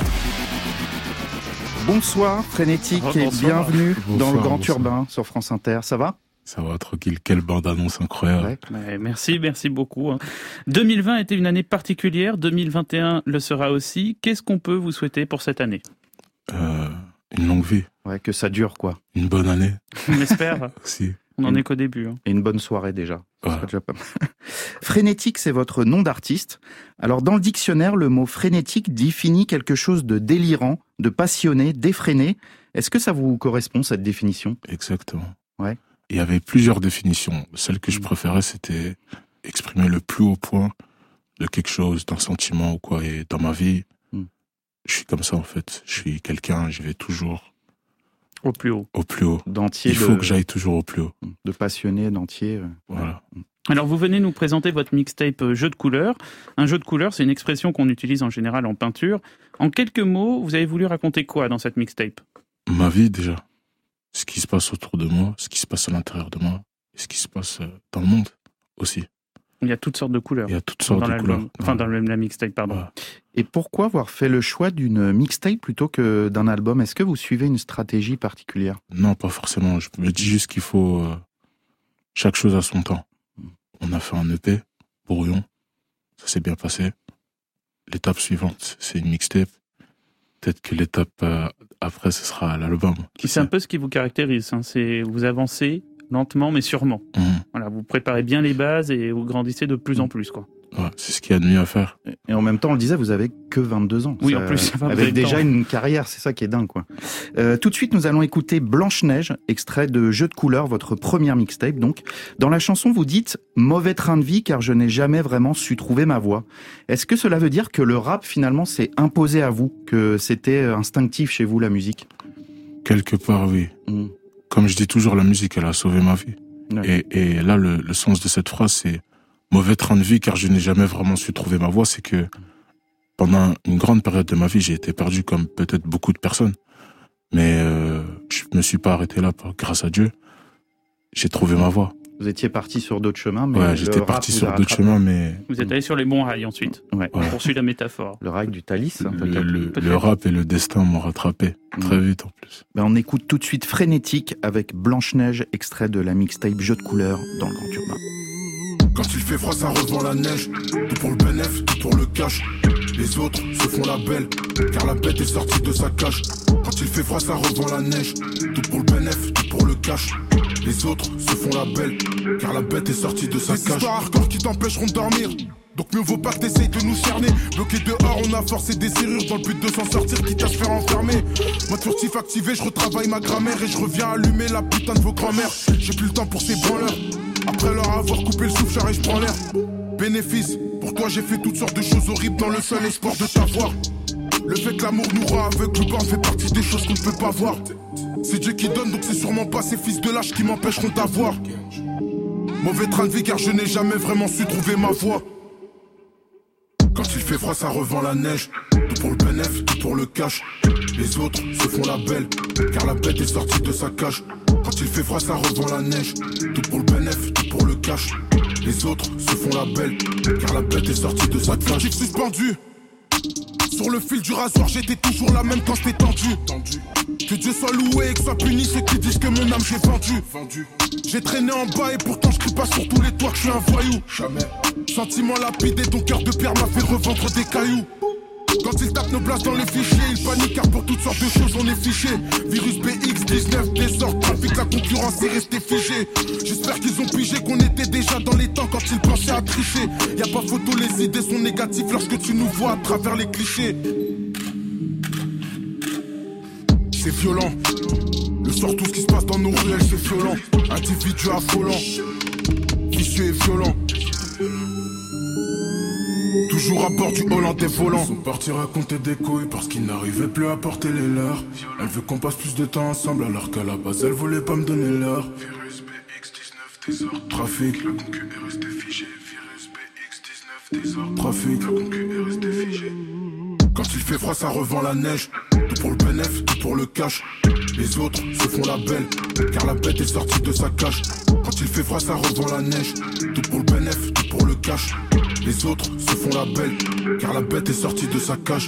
Bonsoir Frénétique oh, et bonsoir. bienvenue Bonsoir, dans le Grand bonsoir. Urbain sur France Inter. Ça va? Ça va, tranquille. Quelle bande-annonce incroyable. Ouais, merci, merci beaucoup. deux mille vingt était une année particulière, deux mille vingt et un le sera aussi. Qu'est-ce qu'on peut vous souhaiter pour cette année? euh, Une longue vie. Ouais, que ça dure quoi. Une bonne année. On espère. Si. On n'en est qu'au début. Hein. Et une bonne soirée déjà. Ouais. Déjà pas mal. Frénétique, c'est votre nom d'artiste. Alors dans le dictionnaire, le mot frénétique définit quelque chose de délirant, de passionné, d'effréné. Est-ce que ça vous correspond, cette définition? Exactement. Ouais. Il y avait plusieurs définitions. Celle que je préférais, c'était exprimer le plus haut point de quelque chose, d'un sentiment ou quoi. Et dans ma vie, mm. je suis comme ça en fait. Je suis quelqu'un, je vais toujours... Au plus haut. Au plus haut. D'entier. Il faut de... que j'aille toujours au plus haut. De passionné, d'entier. Voilà. Alors vous venez nous présenter votre mixtape Jeu de couleurs. Un jeu de couleurs, c'est une expression qu'on utilise en général en peinture. En quelques mots, vous avez voulu raconter quoi dans cette mixtape? Ma vie déjà. Ce qui se passe autour de moi, ce qui se passe à l'intérieur de moi, et ce qui se passe dans le monde aussi. Il y a toutes sortes de couleurs. Il y a toutes sortes dans de l'album. couleurs. Enfin, dans le, la mixtape, pardon. Ouais. Et pourquoi avoir fait le choix d'une mixtape plutôt que d'un album? Est-ce que vous suivez une stratégie particulière? Non, pas forcément. Je me dis juste qu'il faut euh, chaque chose à son temps. On a fait un E P, Brouillon, ça s'est bien passé. L'étape suivante, c'est une mixtape. Peut-être que l'étape euh, après, ce sera l'album. C'est un peu ce qui vous caractérise. Hein. C'est vous avancez lentement mais sûrement. Mmh. Voilà, vous préparez bien les bases et vous grandissez de plus en plus, quoi. Ouais, c'est ce qu'il y a de mieux à faire. Et en même temps, on le disait, vous avez que vingt-deux ans. Oui, ça, en plus. Ça va, avec déjà une carrière, c'est ça qui est dingue, quoi. Euh, tout de suite, nous allons écouter Blanche-Neige, extrait de Jeux de couleurs, votre première mixtape, donc. Dans la chanson, vous dites « Mauvais train de vie, car je n'ai jamais vraiment su trouver ma voie ». Est-ce que cela veut dire que le rap, finalement, s'est imposé à vous, que c'était instinctif chez vous, la musique? Quelque part, oui. Mmh. Comme je dis toujours, la musique, elle a sauvé ma vie. Ouais. Et, et là, le, le sens de cette phrase, c'est mauvais train de vie, car je n'ai jamais vraiment su trouver ma voie. C'est que pendant une grande période de ma vie, j'ai été perdu comme peut-être beaucoup de personnes. Mais euh, je me suis pas arrêté là, grâce à Dieu. J'ai trouvé ma voie. Vous étiez parti sur d'autres chemins, mais ouais, j'étais parti sur d'autres chemins, mais vous êtes allé sur les bons rails ensuite. Ouais. On poursuit la métaphore. Le rail du Thalys. Hein, le, le, le rap et le destin m'ont rattrapé mmh. très vite en plus. Ben on écoute tout de suite Frénétique avec Blanche-Neige, extrait de la mixtape Jeux de couleurs dans le Grand Urbain. Quand il fait froid, ça revend la neige. Tout pour le bénéf, tout pour le cash. Les autres se font la belle, car la bête est sortie de sa cage. Quand il fait froid, ça revend la neige. Tout pour le bénéf, tout pour le cash. Les autres se font la belle, car la bête est sortie de sa cage. Des histoires hardcore qui t'empêcheront de dormir. Donc mieux vaut pas que t'essayes de nous cerner. Bloqué dehors, on a forcé des serrures dans le but de s'en sortir, quitte à se faire enfermer. Mode furtif activé, je retravaille ma grammaire et je reviens allumer la putain de vos grand-mères. J'ai plus le temps pour ces branleurs. Après leur avoir coupé le souffle, j'arrive, je prends l'air. Bénéfice, pour toi j'ai fait toutes sortes de choses horribles dans le seul espoir de t'avoir. Le fait que l'amour nous rend aveugle ou pas fait partie des choses qu'on ne peut pas voir. C'est Dieu qui donne, donc c'est sûrement pas ces fils de lâches qui m'empêcheront d'avoir. Mauvais train de vie car je n'ai jamais vraiment su trouver ma voie. Quand il fait froid, ça revend la neige. Tout pour le bénéf, tout pour le cash. Les autres se font la belle, car la bête est sortie de sa cage. Quand il fait froid, ça revend la neige. Tout pour le bénéf, tout pour le cash. Les autres se font la belle, car la bête est sortie de sa cage. Suspendu. Sur le fil du rasoir, j'étais toujours la même quand j'étais tendu. Que Dieu soit loué et que soit puni ceux qui disent que mon âme j'ai vendu. J'ai traîné en bas et pourtant je crie pas sur tous les toits que je suis un voyou. Jamais. Sentiment lapidé, ton cœur de pierre m'a fait revendre des cailloux. Quand ils tapent nos places dans les fichiers, ils paniquent car pour toutes sortes de choses on est fiché. Virus B X dix-neuf, désordre, trafic, la concurrence est restée figée. J'espère qu'ils ont pigé qu'on était déjà dans les temps quand ils pensaient à tricher. Y'a pas photo, les idées sont négatives lorsque tu nous vois à travers les clichés. C'est violent. Le soir tout ce qui se passe dans nos ruelles c'est violent. Individu affolant, vicieux et violent. Toujours à bord du hollandais volant. Ils sont partis raconter des couilles parce qu'ils n'arrivaient plus à porter les leurs. Elle veut qu'on passe plus de temps ensemble alors qu'à la base elle voulait pas me donner l'heure. Virus B X dix-neuf, désordre, trafic. La concu est restée figée. Virus B X dix-neuf, désordre, trafic. La concu est restée figée. Quand il fait froid, ça revend la neige. Tout pour le bénéf, tout pour le cash. Les autres se font la belle, car la bête est sortie de sa cage. Quand il fait froid, ça revend la neige. Tout pour le bénéf, tout pour le cash. Les autres se font la belle, car la bête est sortie de sa cage.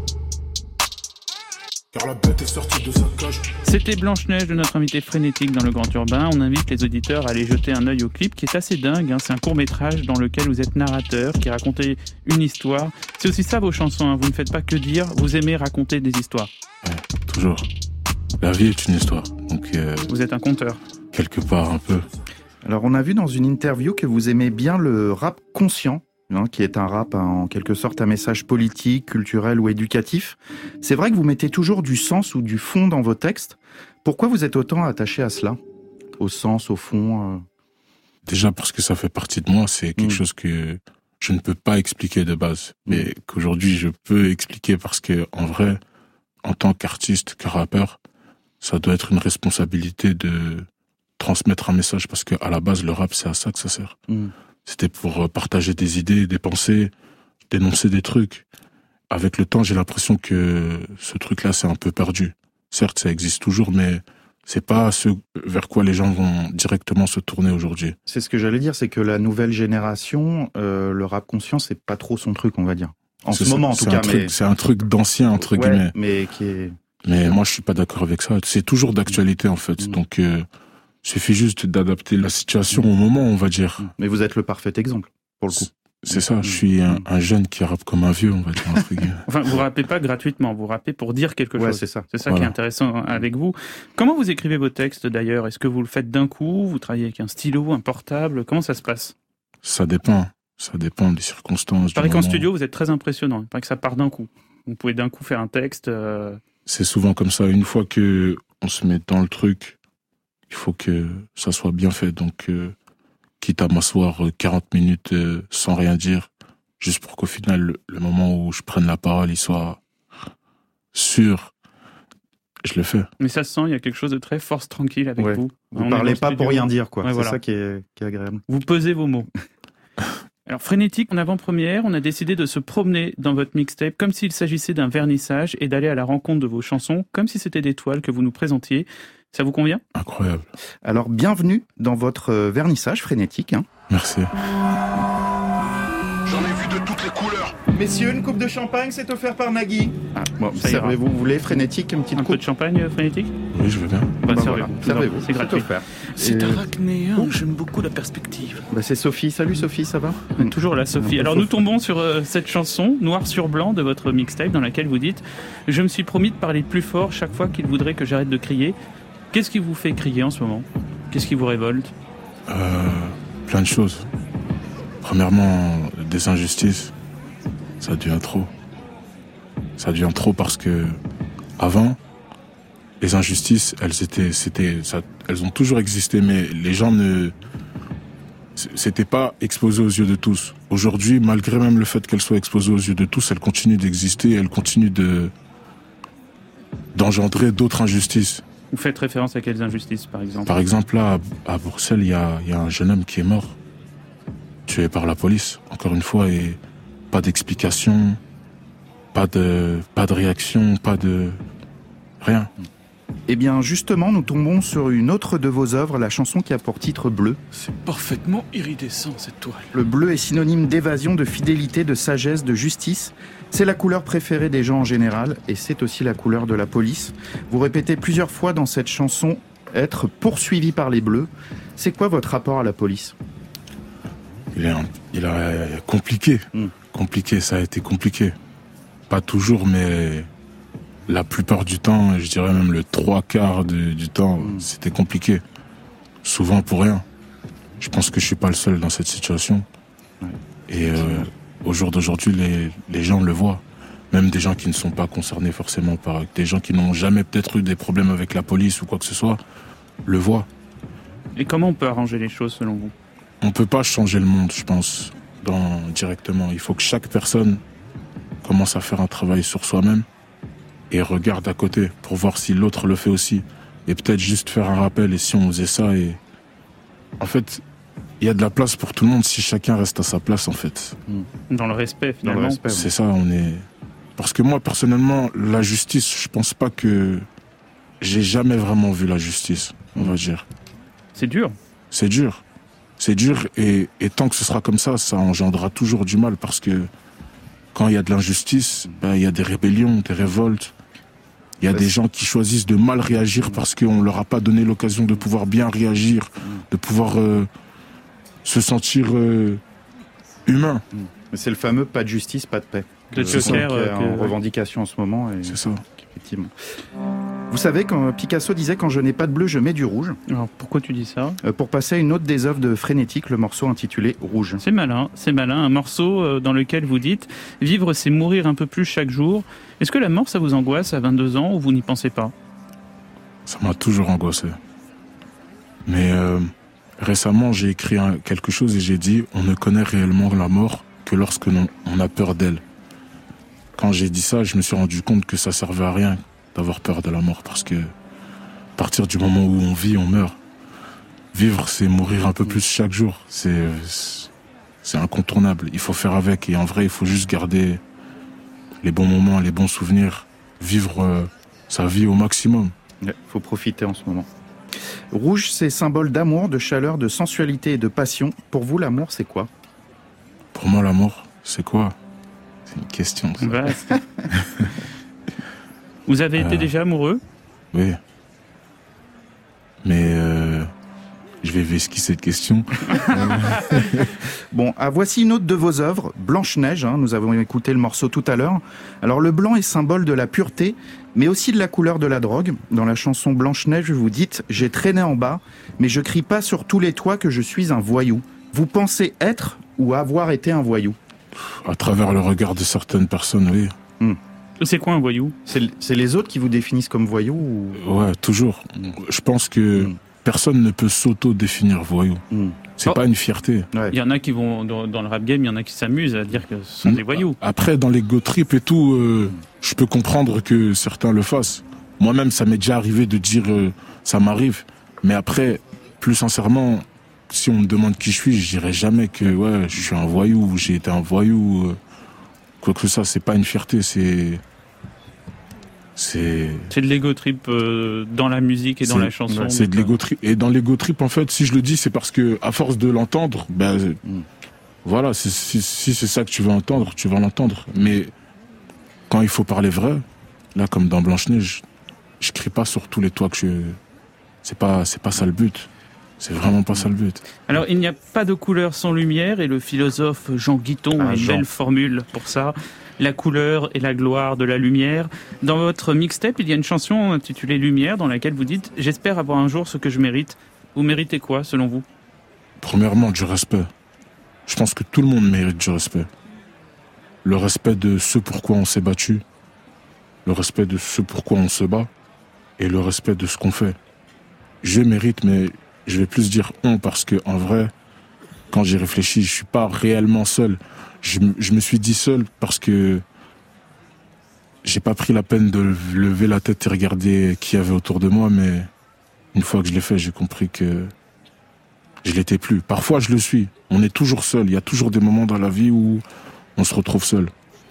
Car la bête est sortie de sa cage. C'était Blanche-Neige de notre invité Frénétique dans le Grand Urbain. On invite les auditeurs à aller jeter un œil au clip qui est assez dingue. Hein. C'est un court-métrage dans lequel vous êtes narrateur, qui racontez une histoire. C'est aussi ça vos chansons, hein. Vous ne faites pas que dire, vous aimez raconter des histoires. Ouais, toujours. La vie est une histoire. Donc, euh, vous êtes un conteur. Quelque part, un peu. Alors, on a vu dans une interview que vous aimez bien le rap conscient, hein, qui est un rap hein, en quelque sorte un message politique, culturel ou éducatif. C'est vrai que vous mettez toujours du sens ou du fond dans vos textes. Pourquoi vous êtes autant attaché à cela ? Au sens, au fond euh... Déjà parce que ça fait partie de moi, c'est quelque mmh. chose que je ne peux pas expliquer de base, mmh. mais qu'aujourd'hui je peux expliquer parce que en vrai, en tant qu'artiste, que rappeur, ça doit être une responsabilité de transmettre un message parce que à la base le rap c'est à ça que ça sert. Mmh. C'était pour partager des idées, des pensées, dénoncer des trucs. Avec le temps, j'ai l'impression que ce truc-là, c'est un peu perdu. Certes, ça existe toujours, mais C'est pas ce vers quoi les gens vont directement se tourner aujourd'hui. C'est ce que j'allais dire, c'est que la nouvelle génération, euh, le rap conscient, c'est pas trop son truc, on va dire. En c'est ce ça, moment, en tout cas. Truc, mais... C'est un truc d'ancien, entre ouais, guillemets. Mais qui est... Mais moi, je suis pas d'accord avec ça. C'est toujours d'actualité, en fait. Mmh. Donc, euh, suffit juste d'adapter la situation mmh. au moment, on va dire. Mais vous êtes le parfait exemple, pour le coup. C'est ça, je suis un, un jeune qui rappe comme un vieux, on va dire. Enfin, vous rappez pas gratuitement, vous rappez pour dire quelque ouais, chose. C'est ça. C'est ça voilà. qui est intéressant avec vous. Comment vous écrivez vos textes d'ailleurs? Est-ce que vous le faites d'un coup? Vous travaillez avec un stylo, un portable? Comment ça se passe? Ça dépend. Ça dépend des circonstances. Il paraît qu'en studio, vous êtes très impressionnant. Il paraît que ça part d'un coup. Vous pouvez d'un coup faire un texte. Euh... C'est souvent comme ça. Une fois que on se met dans le truc, il faut que ça soit bien fait. Donc, euh, quitte à m'asseoir quarante minutes euh, sans rien dire, juste pour qu'au final, le, le moment où je prenne la parole, il soit sûr, je le fais. Mais ça se sent, il y a quelque chose de très force tranquille avec ouais. vous. Vous ne parlez pas pour rien dire, quoi. Ouais, c'est voilà. ça qui est, qui est agréable. Vous pesez vos mots. Alors, Frénétique, en avant-première, on a décidé de se promener dans votre mixtape comme s'il s'agissait d'un vernissage et d'aller à la rencontre de vos chansons comme si c'était des toiles que vous nous présentiez. Ça vous convient? Incroyable. Alors, bienvenue dans votre vernissage Frénétique. Hein. Merci. J'en ai vu de toutes les couleurs. Messieurs, une coupe de champagne, c'est offert par Nagui. Ah, bon, ça servez-vous, vous voulez Frénétique, une petite un coupe peu de champagne, Frénétique? Oui, je veux bien. Bah, bah, servez-vous. voilà. Servez-vous, c'est gratuit. C'est Et... arachnéen, oh. J'aime beaucoup la perspective. Bah, c'est Sophie. Salut Sophie, ça va? Toujours là, Sophie. Alors nous tombons sur euh, cette chanson, noir sur blanc, de votre mixtape, dans laquelle vous dites « Je me suis promis de parler plus fort chaque fois qu'il voudrait que j'arrête de crier ». Qu'est-ce qui vous fait crier en ce moment? Qu'est-ce qui vous révolte? euh, Plein de choses. Premièrement, des injustices. Ça devient trop. Ça devient trop parce que avant, les injustices, elles étaient, c'était, ça, elles ont toujours existé, mais les gens ne, c'était pas exposé aux yeux de tous. Aujourd'hui, malgré même le fait qu'elles soient exposées aux yeux de tous, elles continuent d'exister, elles continuent de, d'engendrer d'autres injustices. Vous faites référence à quelles injustices, par exemple? Par exemple, là, à Bruxelles, il y a, il y a un jeune homme qui est mort, tué par la police, encore une fois, et pas d'explication, pas de, pas de réaction, pas de... rien. Eh bien, justement, nous tombons sur une autre de vos œuvres, la chanson qui a pour titre Bleu. C'est parfaitement iridescent, cette toile. Le bleu est synonyme d'évasion, de fidélité, de sagesse, de justice. C'est la couleur préférée des gens en général, et c'est aussi la couleur de la police. Vous répétez plusieurs fois dans cette chanson être poursuivi par les bleus. C'est quoi votre rapport à la police? Il est, un, il est compliqué. Mm. Compliqué, ça a été compliqué. Pas toujours, mais la plupart du temps, je dirais même le trois quarts du, du temps, mm. c'était compliqué. Souvent pour rien. Je pense que je suis pas le seul dans cette situation. Ouais. Et euh, au jour d'aujourd'hui, les, les gens le voient. Même des gens qui ne sont pas concernés forcément par... Des gens qui n'ont jamais peut-être eu des problèmes avec la police ou quoi que ce soit, le voient. Et comment on peut arranger les choses selon vous? On peut pas changer le monde, je pense, dans, directement. Il faut que chaque personne commence à faire un travail sur soi-même et regarde à côté pour voir si l'autre le fait aussi. Et peut-être juste faire un rappel, et si on faisait ça, et... En fait, il y a de la place pour tout le monde si chacun reste à sa place, en fait. Dans le respect, finalement. Dans le respect, c'est ça, on est... Parce que moi, personnellement, la justice, je pense pas que... J'ai jamais vraiment vu la justice, on va dire. C'est dur. C'est dur. C'est dur, et, et tant que ce sera comme ça, ça engendrera toujours du mal, parce que quand il y a de l'injustice, ben, il y a des rébellions, des révoltes. Il y a des gens qui choisissent de mal réagir parce qu'on leur a pas donné l'occasion de pouvoir bien réagir, de pouvoir euh, se sentir euh, humain. C'est le fameux pas de justice, pas de paix. Le Joker euh, en revendication en ce moment. Et... C'est ça. Effectivement. Vous savez, quand Picasso disait « Quand je n'ai pas de bleu, je mets du rouge ». Alors pourquoi tu dis ça? euh, Pour passer à une autre des œuvres de Frénétique, le morceau intitulé « Rouge ». C'est malin, c'est malin. Un morceau dans lequel vous dites « Vivre, c'est mourir un peu plus chaque jour ». Est-ce que la mort, ça vous angoisse à vingt-deux ans ou vous n'y pensez pas? Ça m'a toujours angoissé. Mais euh, récemment, j'ai écrit un, quelque chose et j'ai dit « On ne connaît réellement la mort que lorsque l'on on a peur d'elle ». Quand j'ai dit ça, je me suis rendu compte que ça servait à rien d'avoir peur de la mort, parce que à partir du moment où on vit, on meurt. Vivre, c'est mourir un peu plus chaque jour. C'est, c'est incontournable. Il faut faire avec, et en vrai, il faut juste garder les bons moments, les bons souvenirs, vivre euh, sa vie au maximum. Ouais, faut profiter en ce moment. Rouge, c'est symbole d'amour, de chaleur, de sensualité et de passion. Pour vous, l'amour, c'est quoi ? Pour moi, l'amour, c'est quoi ? C'est une question. Ça. Vaste. Vous avez été euh, déjà amoureux ? Oui. Mais euh, je vais esquiver cette question. Bon, ah, voici une autre de vos œuvres, Blanche-Neige. Hein, nous avons écouté le morceau tout à l'heure. Alors, le blanc est symbole de la pureté, mais aussi de la couleur de la drogue. Dans la chanson Blanche-Neige, vous dites « J'ai traîné en bas, mais je crie pas sur tous les toits que je suis un voyou ». Vous pensez être ou avoir été un voyou ? À travers le regard de certaines personnes, oui. Hmm. C'est quoi un voyou ? c'est, c'est les autres qui vous définissent comme voyou ou... Ouais, toujours. Mm. Je pense que mm. personne ne peut s'auto-définir voyou. Mm. C'est oh. pas une fierté. Il ouais. y en a qui vont dans, dans le rap game, il y en a qui s'amusent à dire que ce sont mm. des voyous. Après, dans les go trip et tout, euh, je peux comprendre que certains le fassent. Moi-même, ça m'est déjà arrivé de dire euh, ça m'arrive. Mais après, plus sincèrement, si on me demande qui je suis, je dirais jamais que ouais, je suis un voyou ou j'ai été un voyou. Euh, quoi que ça, c'est pas une fierté, c'est... C'est... c'est de l'ego trip euh, dans la musique et dans c'est, la chanson. C'est de l'ego trip. Et dans l'ego trip, en fait, si je le dis, c'est parce que à force de l'entendre, ben mm. voilà, c'est, si, si c'est ça que tu veux entendre, tu vas l'entendre. Mais quand il faut parler vrai, là, comme dans Blanche-Neige, je, je crie pas sur tous les toits que je... C'est pas, c'est pas ça le but. C'est vraiment pas ça le but. Alors, il n'y a pas de couleur sans lumière, et le philosophe Jean Guiton ah, a une Jean. belle formule pour ça. La couleur et la gloire de la lumière. Dans votre mixtape, il y a une chanson intitulée Lumière, dans laquelle vous dites « J'espère avoir un jour ce que je mérite ». Vous méritez quoi, selon vous ? Premièrement, du respect. Je pense que tout le monde mérite du respect. Le respect de ce pourquoi on s'est battu, le respect de ce pourquoi on se bat, et le respect de ce qu'on fait. Je mérite, mais je vais plus dire on, parce que en vrai, quand j'y réfléchis, je suis pas réellement seul. Je, je me suis dit seul parce que j'ai pas pris la peine de lever la tête et regarder qui y avait autour de moi, mais une fois que je l'ai fait, j'ai compris que je l'étais plus. Parfois, je le suis. On est toujours seul. Il y a toujours des moments dans la vie où on se retrouve seul.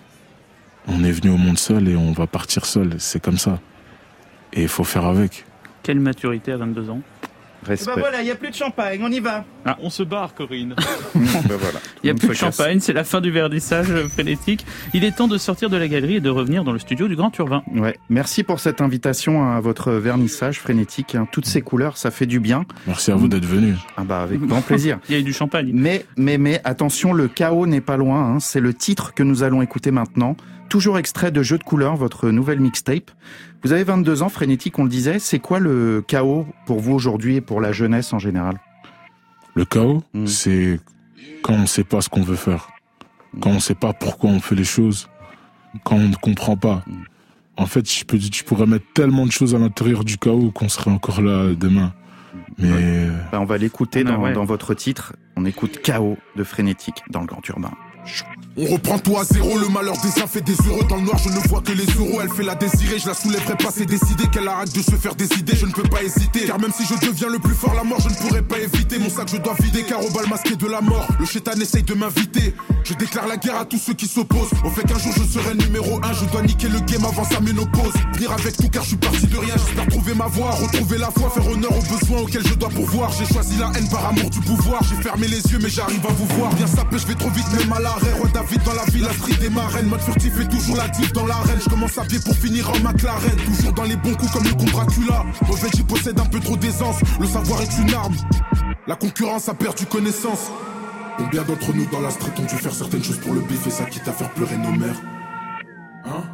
On est venu au monde seul et on va partir seul. C'est comme ça. Et il faut faire avec. Quelle maturité à vingt-deux ans ? Respect. Bah voilà, il n'y a plus de champagne, on y va. Ah, on se barre, Corinne. ben voilà, il n'y a plus de champagne, c'est la fin du verdissage frénétique. Il est temps de sortir de la galerie et de revenir dans le studio du Grand Urbain. Ouais. Merci pour cette invitation à votre vernissage frénétique. Toutes ces couleurs, ça fait du bien. Merci à vous d'être venus. Ah bah avec grand plaisir. Il y a eu du champagne. Mais, mais, mais, attention, le chaos n'est pas loin. Hein. C'est le titre que nous allons écouter maintenant. Toujours extrait de Jeux de couleurs, votre nouvelle mixtape. Vous avez vingt-deux ans, frénétique, on le disait. C'est quoi le chaos pour vous aujourd'hui et pour la jeunesse en général ? Le chaos, mmh. c'est quand on ne sait pas ce qu'on veut faire. Quand on ne sait pas pourquoi on fait les choses. Quand on ne comprend pas. Mmh. En fait, je, peux, je pourrais mettre tellement de choses à l'intérieur du chaos qu'on serait encore là demain. Mais ouais. ben, on va l'écouter ah, dans, ouais. dans votre titre. On écoute Chaos de Frénétique dans le Grand Urbain. On reprend tout à zéro, le malheur des uns fait des heureux. Dans le noir je ne vois que les euros, elle fait la désirer. Je la soulèverai pas, c'est décidé qu'elle arrête de se faire des idées. Je ne peux pas hésiter, car même si je deviens le plus fort, la mort je ne pourrai pas éviter. Mon sac je dois vider, car au bal masqué de la mort, le chétan essaye de m'inviter. Je déclare la guerre à tous ceux qui s'opposent. Au fait qu'un jour je serai numéro un, je dois niquer le game avant sa ménopause. Venir avec tout car je suis parti de rien, j'espère trouver ma voie, retrouver la foi, faire honneur aux besoins auxquels je dois pourvoir. J'ai choisi la haine par amour du pouvoir, j'ai fermé les yeux mais j'arrive à vous voir. Bien sapé, je vais trop vite même à l'arrêt. Roi David dans la ville, la street des marraines. Mode furtif et toujours la diff dans l'arène. Je commence à pied pour finir en McLaren. Toujours dans les bons coups comme le con Dracula. Mauvais j'y possède un peu trop d'aisance. Le savoir est une arme. La concurrence a perdu connaissance. Combien d'entre nous dans la street ont dû faire certaines choses pour le bif et ça quitte à faire pleurer nos mères? Hein?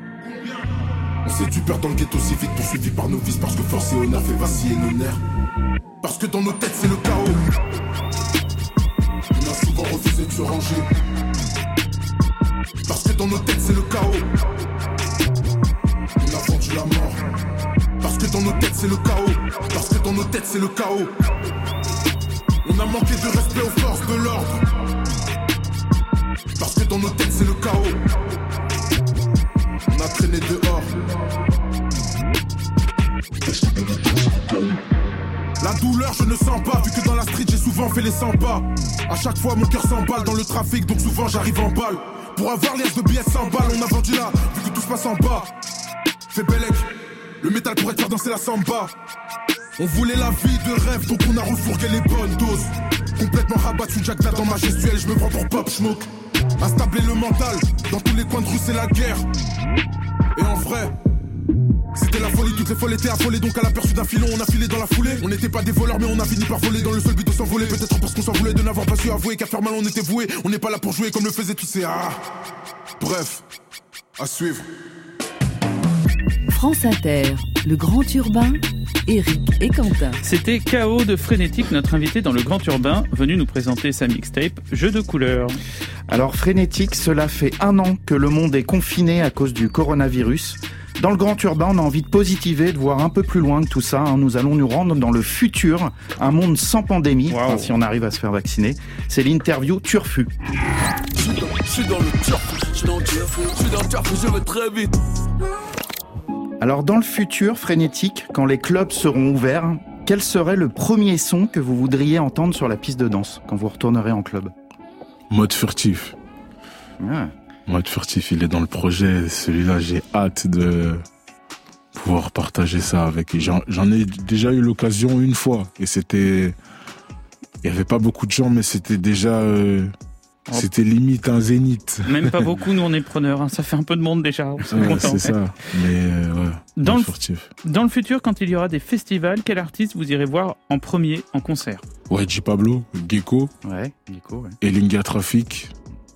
On s'est du peur dans le ghetto si vite poursuivi par nos vices parce que force et honneur fait vaciller nos nerfs. Parce que dans nos têtes c'est le chaos. On a souvent refusé de se ranger. Parce que dans nos têtes c'est le chaos. On a vendu la mort. Parce que dans nos têtes c'est le chaos. Parce que dans nos têtes c'est le chaos. On a manqué de respect aux forces de l'ordre. Parce que dans nos têtes c'est le chaos. On a traîné dehors. La douleur je ne sens pas, vu que dans la street j'ai souvent fait les cent pas. À chaque fois mon cœur s'emballe dans le trafic, donc souvent j'arrive en balle. Pour avoir l'air de billets cent balles, on a vendu là, vu que tout se passe en bas. Fais Bellec, Le métal pourrait te faire danser la samba. On voulait la vie de rêve, donc on a refourgué les bonnes doses. Complètement rabattu, Jack dans ma gestuelle, je me prends pour Pop Smoke. Instabler le mental, dans tous les coins de rue c'est la guerre. Et en vrai, c'était la folie, toutes les folles étaient affolées. Donc à l'aperçu d'un filon, on a filé dans la foulée. On n'était pas des voleurs mais on a fini par voler. Dans le seul but de s'envoler, peut-être parce qu'on s'en voulait de n'avoir pas su avouer qu'à faire mal on était voué. On n'est pas là pour jouer comme le faisaient tous ces ah. Bref, à suivre. France Inter, le Grand Urbain, Eric et Quentin. C'était K O de Frénétique, notre invité dans le Grand Urbain, venu nous présenter sa mixtape Jeu de couleurs. Alors Frénétique, cela fait un an que le monde est confiné à cause du coronavirus. Dans le Grand Urbain, on a envie de positiver, de voir un peu plus loin que tout ça. Hein. Nous allons nous rendre dans le futur, un monde sans pandémie, wow. Enfin, si on arrive à se faire vacciner. C'est l'interview Turfu. Je suis dans le turfu, je suis dans le turfu, je suis dans le turfu, je vais très vite. Alors dans le futur, Frénétique, quand les clubs seront ouverts, quel serait le premier son que vous voudriez entendre sur la piste de danse quand vous retournerez en club ? Mode furtif. Ah. Mode furtif, il est dans le projet. Celui-là, j'ai hâte de pouvoir partager ça avec. J'en, j'en ai déjà eu l'occasion une fois. Et c'était... Il n'y avait pas beaucoup de gens, mais c'était déjà... Euh... Oh. C'était limite un zénith. Même pas beaucoup, nous on est preneurs, hein. Ça fait un peu de monde déjà. On ouais, content, c'est ouais. ça, mais euh, ouais, dans, le, dans le futur, quand il y aura des festivals, quel artiste vous irez voir en premier en concert ? Y G Pablo, Gecko, ouais, Gecko ouais. Elinga Traffic.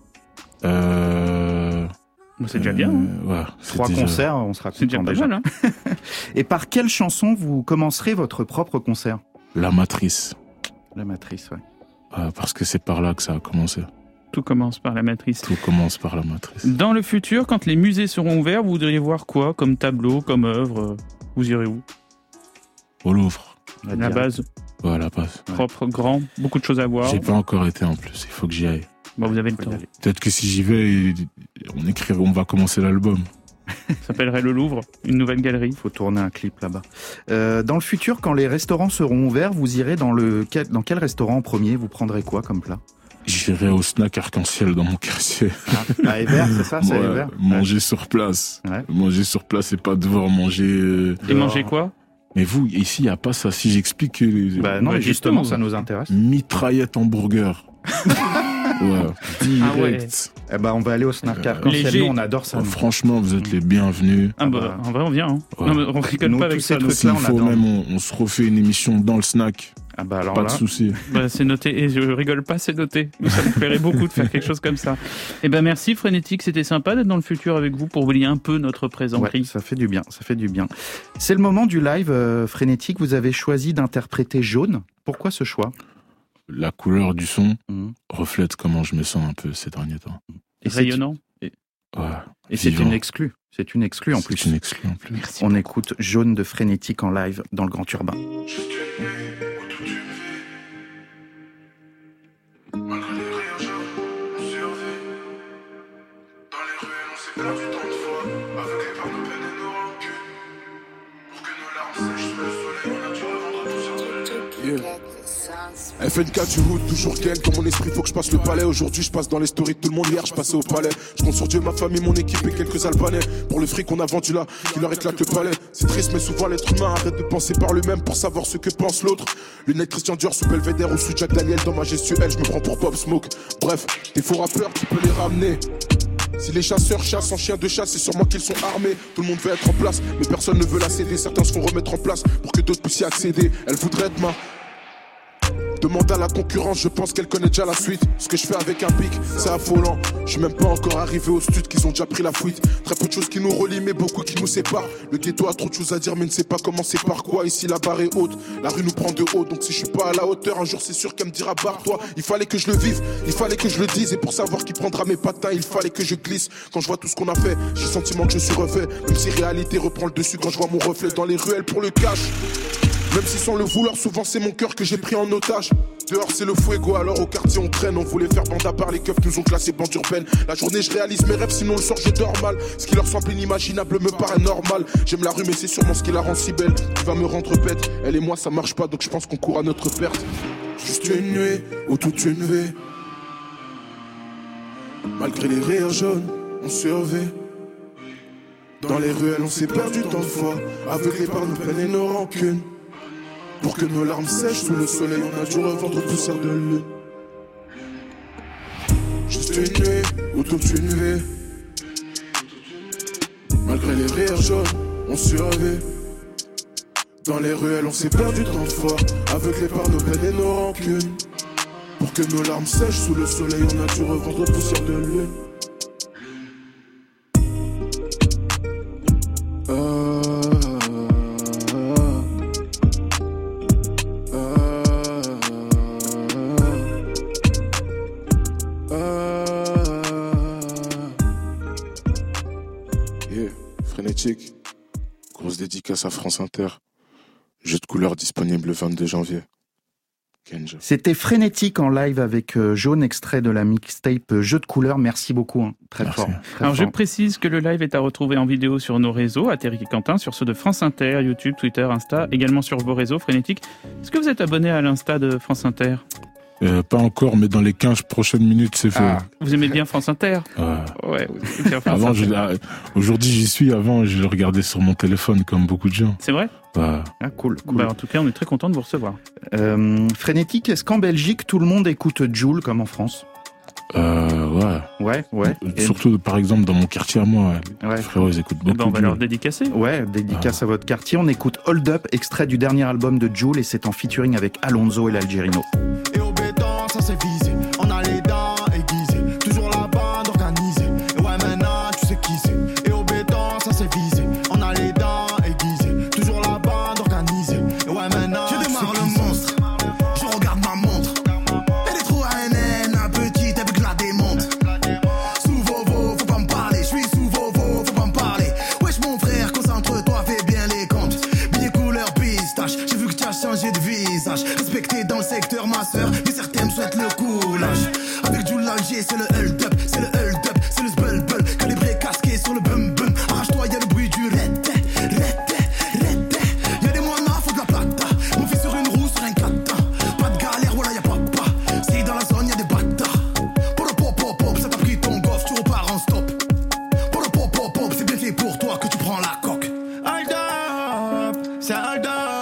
Euh... Bon, c'est déjà bien. Hein. Euh, ouais, Trois déjà... concerts, on sera c'est déjà pas déjà. mal. Hein. Et par quelle chanson vous commencerez votre propre concert ? La Matrice. La Matrice, ouais. Euh, parce que c'est par là que ça a commencé. Tout commence par la Matrice. Tout commence par la Matrice. Dans le futur, quand les musées seront ouverts, vous voudriez voir quoi comme tableau, comme œuvre ? Vous irez où ? Au Louvre. La, la base. Ouais, la base. Propre, ouais. Grand, beaucoup de choses à voir. J'ai pas encore été en plus, il faut que j'y aille. Bon, vous avez le temps. Peut-être que si j'y vais, on écrira, on va commencer l'album. Ça s'appellerait le Louvre, une nouvelle galerie. Il faut tourner un clip là-bas. Euh, dans le futur, quand les restaurants seront ouverts, vous irez dans, le, dans quel restaurant en premier ? Vous prendrez quoi comme plat ? J'irai au snack arc-en-ciel dans mon quartier. Ah, à Hébert, c'est ça, c'est ouais, Hébert. Manger ouais. sur place. Ouais. Manger sur place et pas devoir manger... Euh, et manger quoi ? Mais vous, ici, il n'y a pas ça. Si j'explique que... Bah non, ouais, justement, ça nous intéresse. Mitraillette hamburger. Ouais, direct. Ah ouais. Eh ben, on va aller au snack arc-en-ciel. Nous, on adore ça. Oh, franchement, vous êtes les bienvenus. Ah bah, en vrai, on vient. Hein. Ouais. Non, mais on rigole nous, pas avec ça. S'il faut même, on, on se refait une émission dans le snack. Ah bah alors pas là, de souci. Bah c'est noté, et je rigole pas, c'est noté. Mais ça me plairait beaucoup de faire quelque chose comme ça. Et ben merci Frénétique, c'était sympa d'être dans le futur avec vous pour oublier un peu notre présent. Ouais, ça fait du bien, ça fait du bien. C'est le moment du live euh, Frénétique. Vous avez choisi d'interpréter Jaune. Pourquoi ce choix ? La couleur du son mmh. reflète comment je me sens un peu ces derniers temps. Et rayonnant. Et, ouais, et c'est une exclue. C'est une exclue en c'est plus. C'est une exclue en plus. Merci. On écoute Jaune de Frénétique en live dans le Grand Urbain. Malgré les rires jaunes, on survit. Dans les ruelles, on s'est perdu tant de fois. Aveuglés par nos peines et nos rancunes. Pour que nos larmes sèchent sous le soleil, on a dû revendre tout sur de yeah. F N K du hood, toujours gang. Dans mon esprit, faut que je passe le palais. Aujourd'hui, je passe dans les stories de tout le monde. Hier, je passais au palais. Je compte sur Dieu, ma famille, mon équipe et quelques Albanais. Pour le fric qu'on a vendu là, qui leur éclate le palais. C'est triste, mais souvent l'être humain arrête de penser par lui-même pour savoir ce que pense l'autre. Lunettes Christian Dior sous Belvedere ou sous Jack Daniel. Dans ma gestuelle, je me prends pour Pop Smoke. Bref, des faux rappeurs, tu peux les ramener. Si les chasseurs chassent en chien de chasse, c'est sûrement qu'ils sont armés. Tout le monde veut être en place, mais personne ne veut la céder. Certains se font remettre en place pour que d'autres puissent y accéder. Elle voudrait être ma... Demande à la concurrence, je pense qu'elle connaît déjà la suite. Ce que je fais avec un pic, c'est affolant. Je suis même pas encore arrivé au stud, qu'ils ont déjà pris la fuite. Très peu de choses qui nous relient, mais beaucoup qui nous séparent. Le ghetto a trop de choses à dire, mais ne sait pas commencer par quoi. Ici la barre est haute, la rue nous prend de haut. Donc si je suis pas à la hauteur, un jour c'est sûr qu'elle me dira barre-toi. Il fallait que je le vive, il fallait que je le dise. Et pour savoir qui prendra mes patins, il fallait que je glisse. Quand je vois tout ce qu'on a fait, j'ai le sentiment que je suis refait. Même si réalité reprend le dessus quand je vois mon reflet dans les ruelles pour le cash. Même si sans le vouloir, souvent c'est mon cœur que j'ai pris en otage. Dehors c'est le fuego, alors au quartier on traîne. On voulait faire bande à part, les keufs nous ont classé bande urbaine. La journée je réalise mes rêves, sinon le soir je dors mal. Ce qui leur semble inimaginable me paraît normal. J'aime la rue mais c'est sûrement ce qui la rend si belle. Qui va me rendre bête, elle et moi ça marche pas. Donc je pense qu'on court à notre perte. Juste une nuit, ou toute une vie. Malgré les rires jaunes, on survit. Dans les ruelles on s'est perdu tant de fois. Aveugles par nos peines et nos rancunes. Pour que nos larmes sèchent sous le soleil, on a dû revendre poussière de lune. Juste une nuit, ou toute une vie. Malgré les rires jaunes, on survit. Dans les ruelles on s'est perdu tant de fois. Aveuglés par nos peines et nos rancunes. Pour que nos larmes sèchent sous le soleil, on a dû revendre poussière de lune. Grosse dédicace à France Inter. Jeu de couleur disponible le vingt-deux janvier. Kenja. C'était Frénétique en live avec euh, Jaune, extrait de la mixtape euh, Jeu de couleur. Merci beaucoup, hein. Très Merci. fort. Très Alors fort. je précise que le live est à retrouver en vidéo sur nos réseaux, à Thierry et Quentin, sur ceux de France Inter, YouTube, Twitter, Insta, également sur vos réseaux Frénétique. Est-ce que vous êtes abonné à l'Insta de France Inter ? Euh, pas encore, mais dans les quinze prochaines minutes, c'est fait. Ah, vous aimez bien France Inter ? Ouais. Ouais, vous aimez bien France Avant, Inter. je, ah, aujourd'hui, j'y suis. Avant, je le regardais sur mon téléphone, comme beaucoup de gens. C'est vrai ? Ouais. Ah, cool. cool. Bah, en tout cas, on est très content de vous recevoir. Euh, Frénétique, est-ce qu'en Belgique, tout le monde écoute Jul comme en France ? Euh, ouais. Ouais, ouais. Surtout, et... par exemple, dans mon quartier à moi, ouais. Les frérots, ils écoutent beaucoup. Ben, on va leur dédicacer. Ouais, dédicace ah. à votre quartier. On écoute Hold Up, extrait du dernier album de Jul, et c'est en featuring avec Alonso et l'Algerino. Et au béton, ça c'est visé. On a les dents aiguisées. Toujours la bande organisée. Et ouais, maintenant, tu sais qui c'est. Et au béton, ça c'est visé. On a les dents aiguisées. Toujours la bande organisée. Et ouais, maintenant, je démarre le monstre. Je regarde ma montre. Et des trous à N N, un petit avec la démonte. Sous Vovo, faut pas me parler. Je suis sous Vovo, faut pas me parler. Wesh, mon frère, concentre-toi, fais bien les comptes. Billet couleur pistache. J'ai vu que tu as changé de visage. Respecté dans le secteur, ma soeur. Mais certains me souhaitent le coulage. Avec du Alger, c'est le hold up, c'est le hold up, c'est le zbul-bul. Calibré, casqué sur le bum bum. Arrache-toi, y'a le bruit du red, red, red. Y'a des moinas, faut de la plata. Mon fils sur une roue, sur un kata. Pas de galère, voilà, y'a papa. Si dans la zone, y'a des bâtards. Pour le pop pop pop, ça t'a pris ton goff, tu repars en stop. Pour le pop pop pop, c'est bien fait pour toi que tu prends la coque. Hold up, c'est hold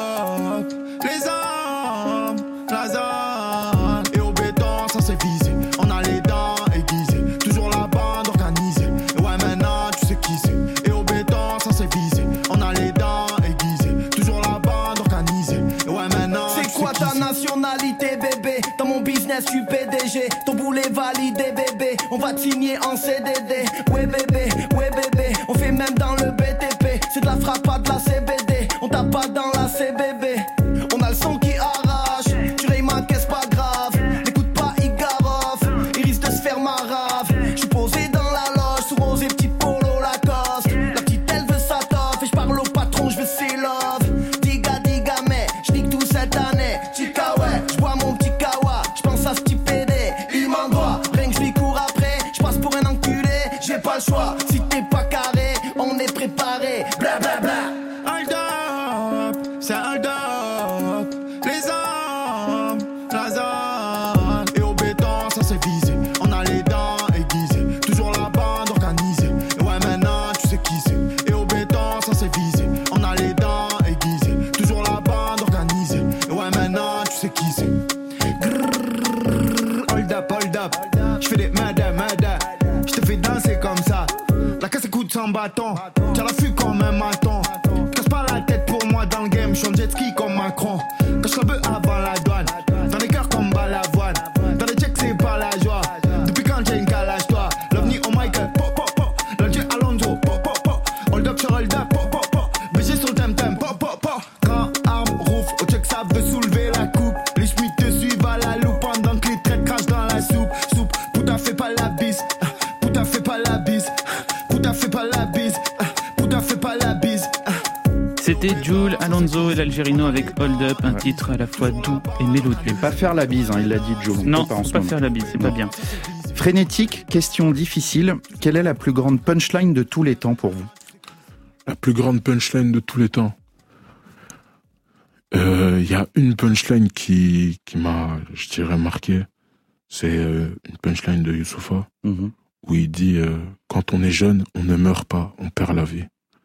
up. Les hommes, la zone. Et au béton, ça c'est visé. On a les dents aiguisées. Toujours la bande organisée. Et ouais, maintenant tu sais qui c'est. Et au béton, ça c'est visé. On a les dents aiguisées. Toujours la bande organisée. Et ouais, maintenant. C'est quoi ta nationalité, bébé? Dans mon business, je suis P D G. Ton boulet validé, bébé. On va te signer en C D D. Ouais, bébé, ouais, bébé. On fait même dans le B T P. C'est de la frappe, pas de la C B D. On tape pas dans la C B B. On a le son qui arrache. Tu rayes ma caisse, pas grave. N'écoute pas Igarov. Il risque de se faire ma rave. Je suis posé dans la loge. Sous rose et petit polo Lacoste. La petite elle veut sa toffe. Et je parle au patron, je veux ses love. Diga, diga, mais je nique tout cette année. Chica, ouais, je bois mon petit kawa. Je pense à ce petit P D. Il m'envoie. Rien que je lui cours après. Je passe pour un enculé. J'ai pas le choix. Si t'es pas carré, on est préparé. Bla bla bla. Hold up, c'est hold up. Les hommes, la zone. Et au béton, ça c'est visé. On a les dents aiguisées. Toujours la bande organisée. Et ouais, maintenant tu sais qui c'est. Et au béton, ça c'est visé. On a les dents aiguisées. Toujours la bande organisée. Et ouais, maintenant tu sais qui c'est. Grrrr, hold up, hold up. J'fais des murder, murder. J'te fais danser comme ça. La casse écoute sans bâton. T'as la fuite comme un maton. Casse pas la tête pour moi dans le game. J'suis en jet ski comme Macron. Cache la bœuf avant la douane. Dans les cœurs comme Balavoine. Dans les checks c'est pas la joie. Depuis quand j'ai une calage toi. L'ovni au Michael. Pop pop pop. L'Alger Alonso. Pop pop pop. Hold up sur hold up. Pop pop pop. B G sur le tem-tem. Pop pop pop. Grand arme rouf. Au check ça veut soulever la coupe. Les chemins te suivent à la loupe. Pendant que les traits crachent dans la soupe. Soupe. Putain fait pas la bise. Putain fait pas la bise. Putain fait pas la bise. Putain fait pas la bise. C'était Jul, Alonso et l'Algerino avec Hold Up, un ouais. titre à la fois doux et mélodieux. Et pas faire la bise, hein, il l'a dit Jul. Non, pas, faut pas faire la bise, c'est non. pas bien. Frénétique, question difficile. Quelle est la plus grande punchline de tous les temps pour vous? La plus grande punchline de tous les temps. Il euh, y a une punchline qui, qui m'a, je dirais, marqué. C'est euh, une punchline de Youssoupha, mm-hmm. où il dit euh, « Quand on est jeune, on ne meurt pas, on perd la vie.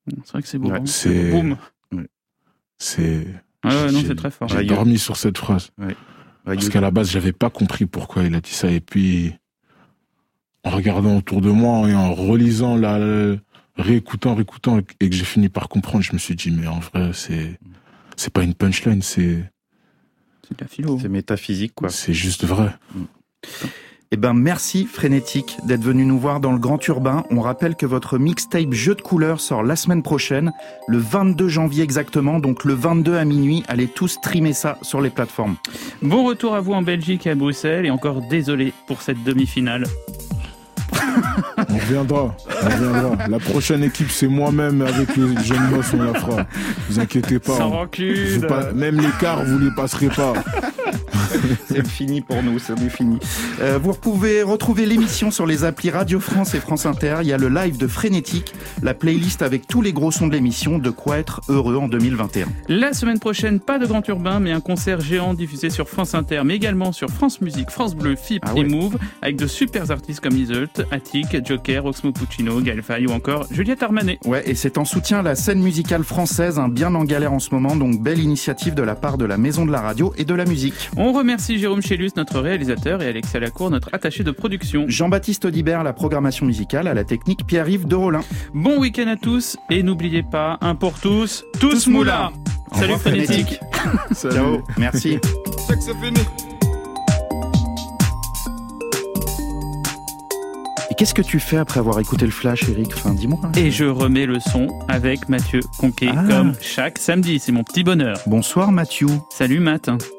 C'est vrai que c'est beau. Ouais, hein. c'est... Boum. Ouais. C'est... Ah ouais, non, j'ai... c'est très fort. J'ai Ouais, dormi you... sur cette phrase. Ouais. Parce you... qu'à la base, j'avais pas compris pourquoi il a dit ça. Et puis, en regardant autour de moi et en relisant, la... réécoutant, réécoutant, et que j'ai fini par comprendre, je me suis dit, mais en vrai, c'est, c'est pas une punchline, c'est... C'est de la philo. C'est métaphysique, quoi. C'est juste vrai. Mm. Eh ben, merci Frénétique d'être venu nous voir dans le Grand Urbain. On rappelle que votre mixtape Jeu de couleurs sort la semaine prochaine, le vingt-deux janvier exactement, donc le vingt-deux à minuit. Allez tous streamer ça sur les plateformes. Bon retour à vous en Belgique et à Bruxelles, et encore désolé pour cette demi-finale. On reviendra, on reviendra. La prochaine équipe, c'est moi-même avec les jeunes boss, on la fera. Vous inquiétez pas. Sans rancune. Pas, même l'écart, vous les passerez pas. C'est fini pour nous, c'est fini. Euh, vous pouvez retrouver l'émission sur les applis Radio France et France Inter. Il y a le live de Frénétique, la playlist avec tous les gros sons de l'émission. De quoi être heureux en deux mille vingt et un. La semaine prochaine, pas de Grand Urbain, mais un concert géant diffusé sur France Inter, mais également sur France Musique, France Bleu, F I P ah ouais. et Move, avec de super artistes comme Iseult, Attic, Joker, Oxmo Puccino, Gaël Faye ou encore Juliette Armanet. Ouais, et c'est en soutien à la scène musicale française, hein, bien en galère en ce moment, donc belle initiative de la part de la Maison de la Radio et de la Musique. On remercie Jérôme Chélus, notre réalisateur, et Alexia Lacour, notre attaché de production. Jean-Baptiste Audibert, la programmation musicale, à la technique Pierre-Yves de Rolin. Bon week-end à tous, et n'oubliez pas, un pour tous, tous, tous moula. Salut Frénétique. Ciao, merci. Et qu'est-ce que tu fais après avoir écouté le flash, Eric? Enfin, dis-moi. Et je remets le son avec Mathieu Conquet, ah. comme chaque samedi. C'est mon petit bonheur. Bonsoir Mathieu. Salut Matt.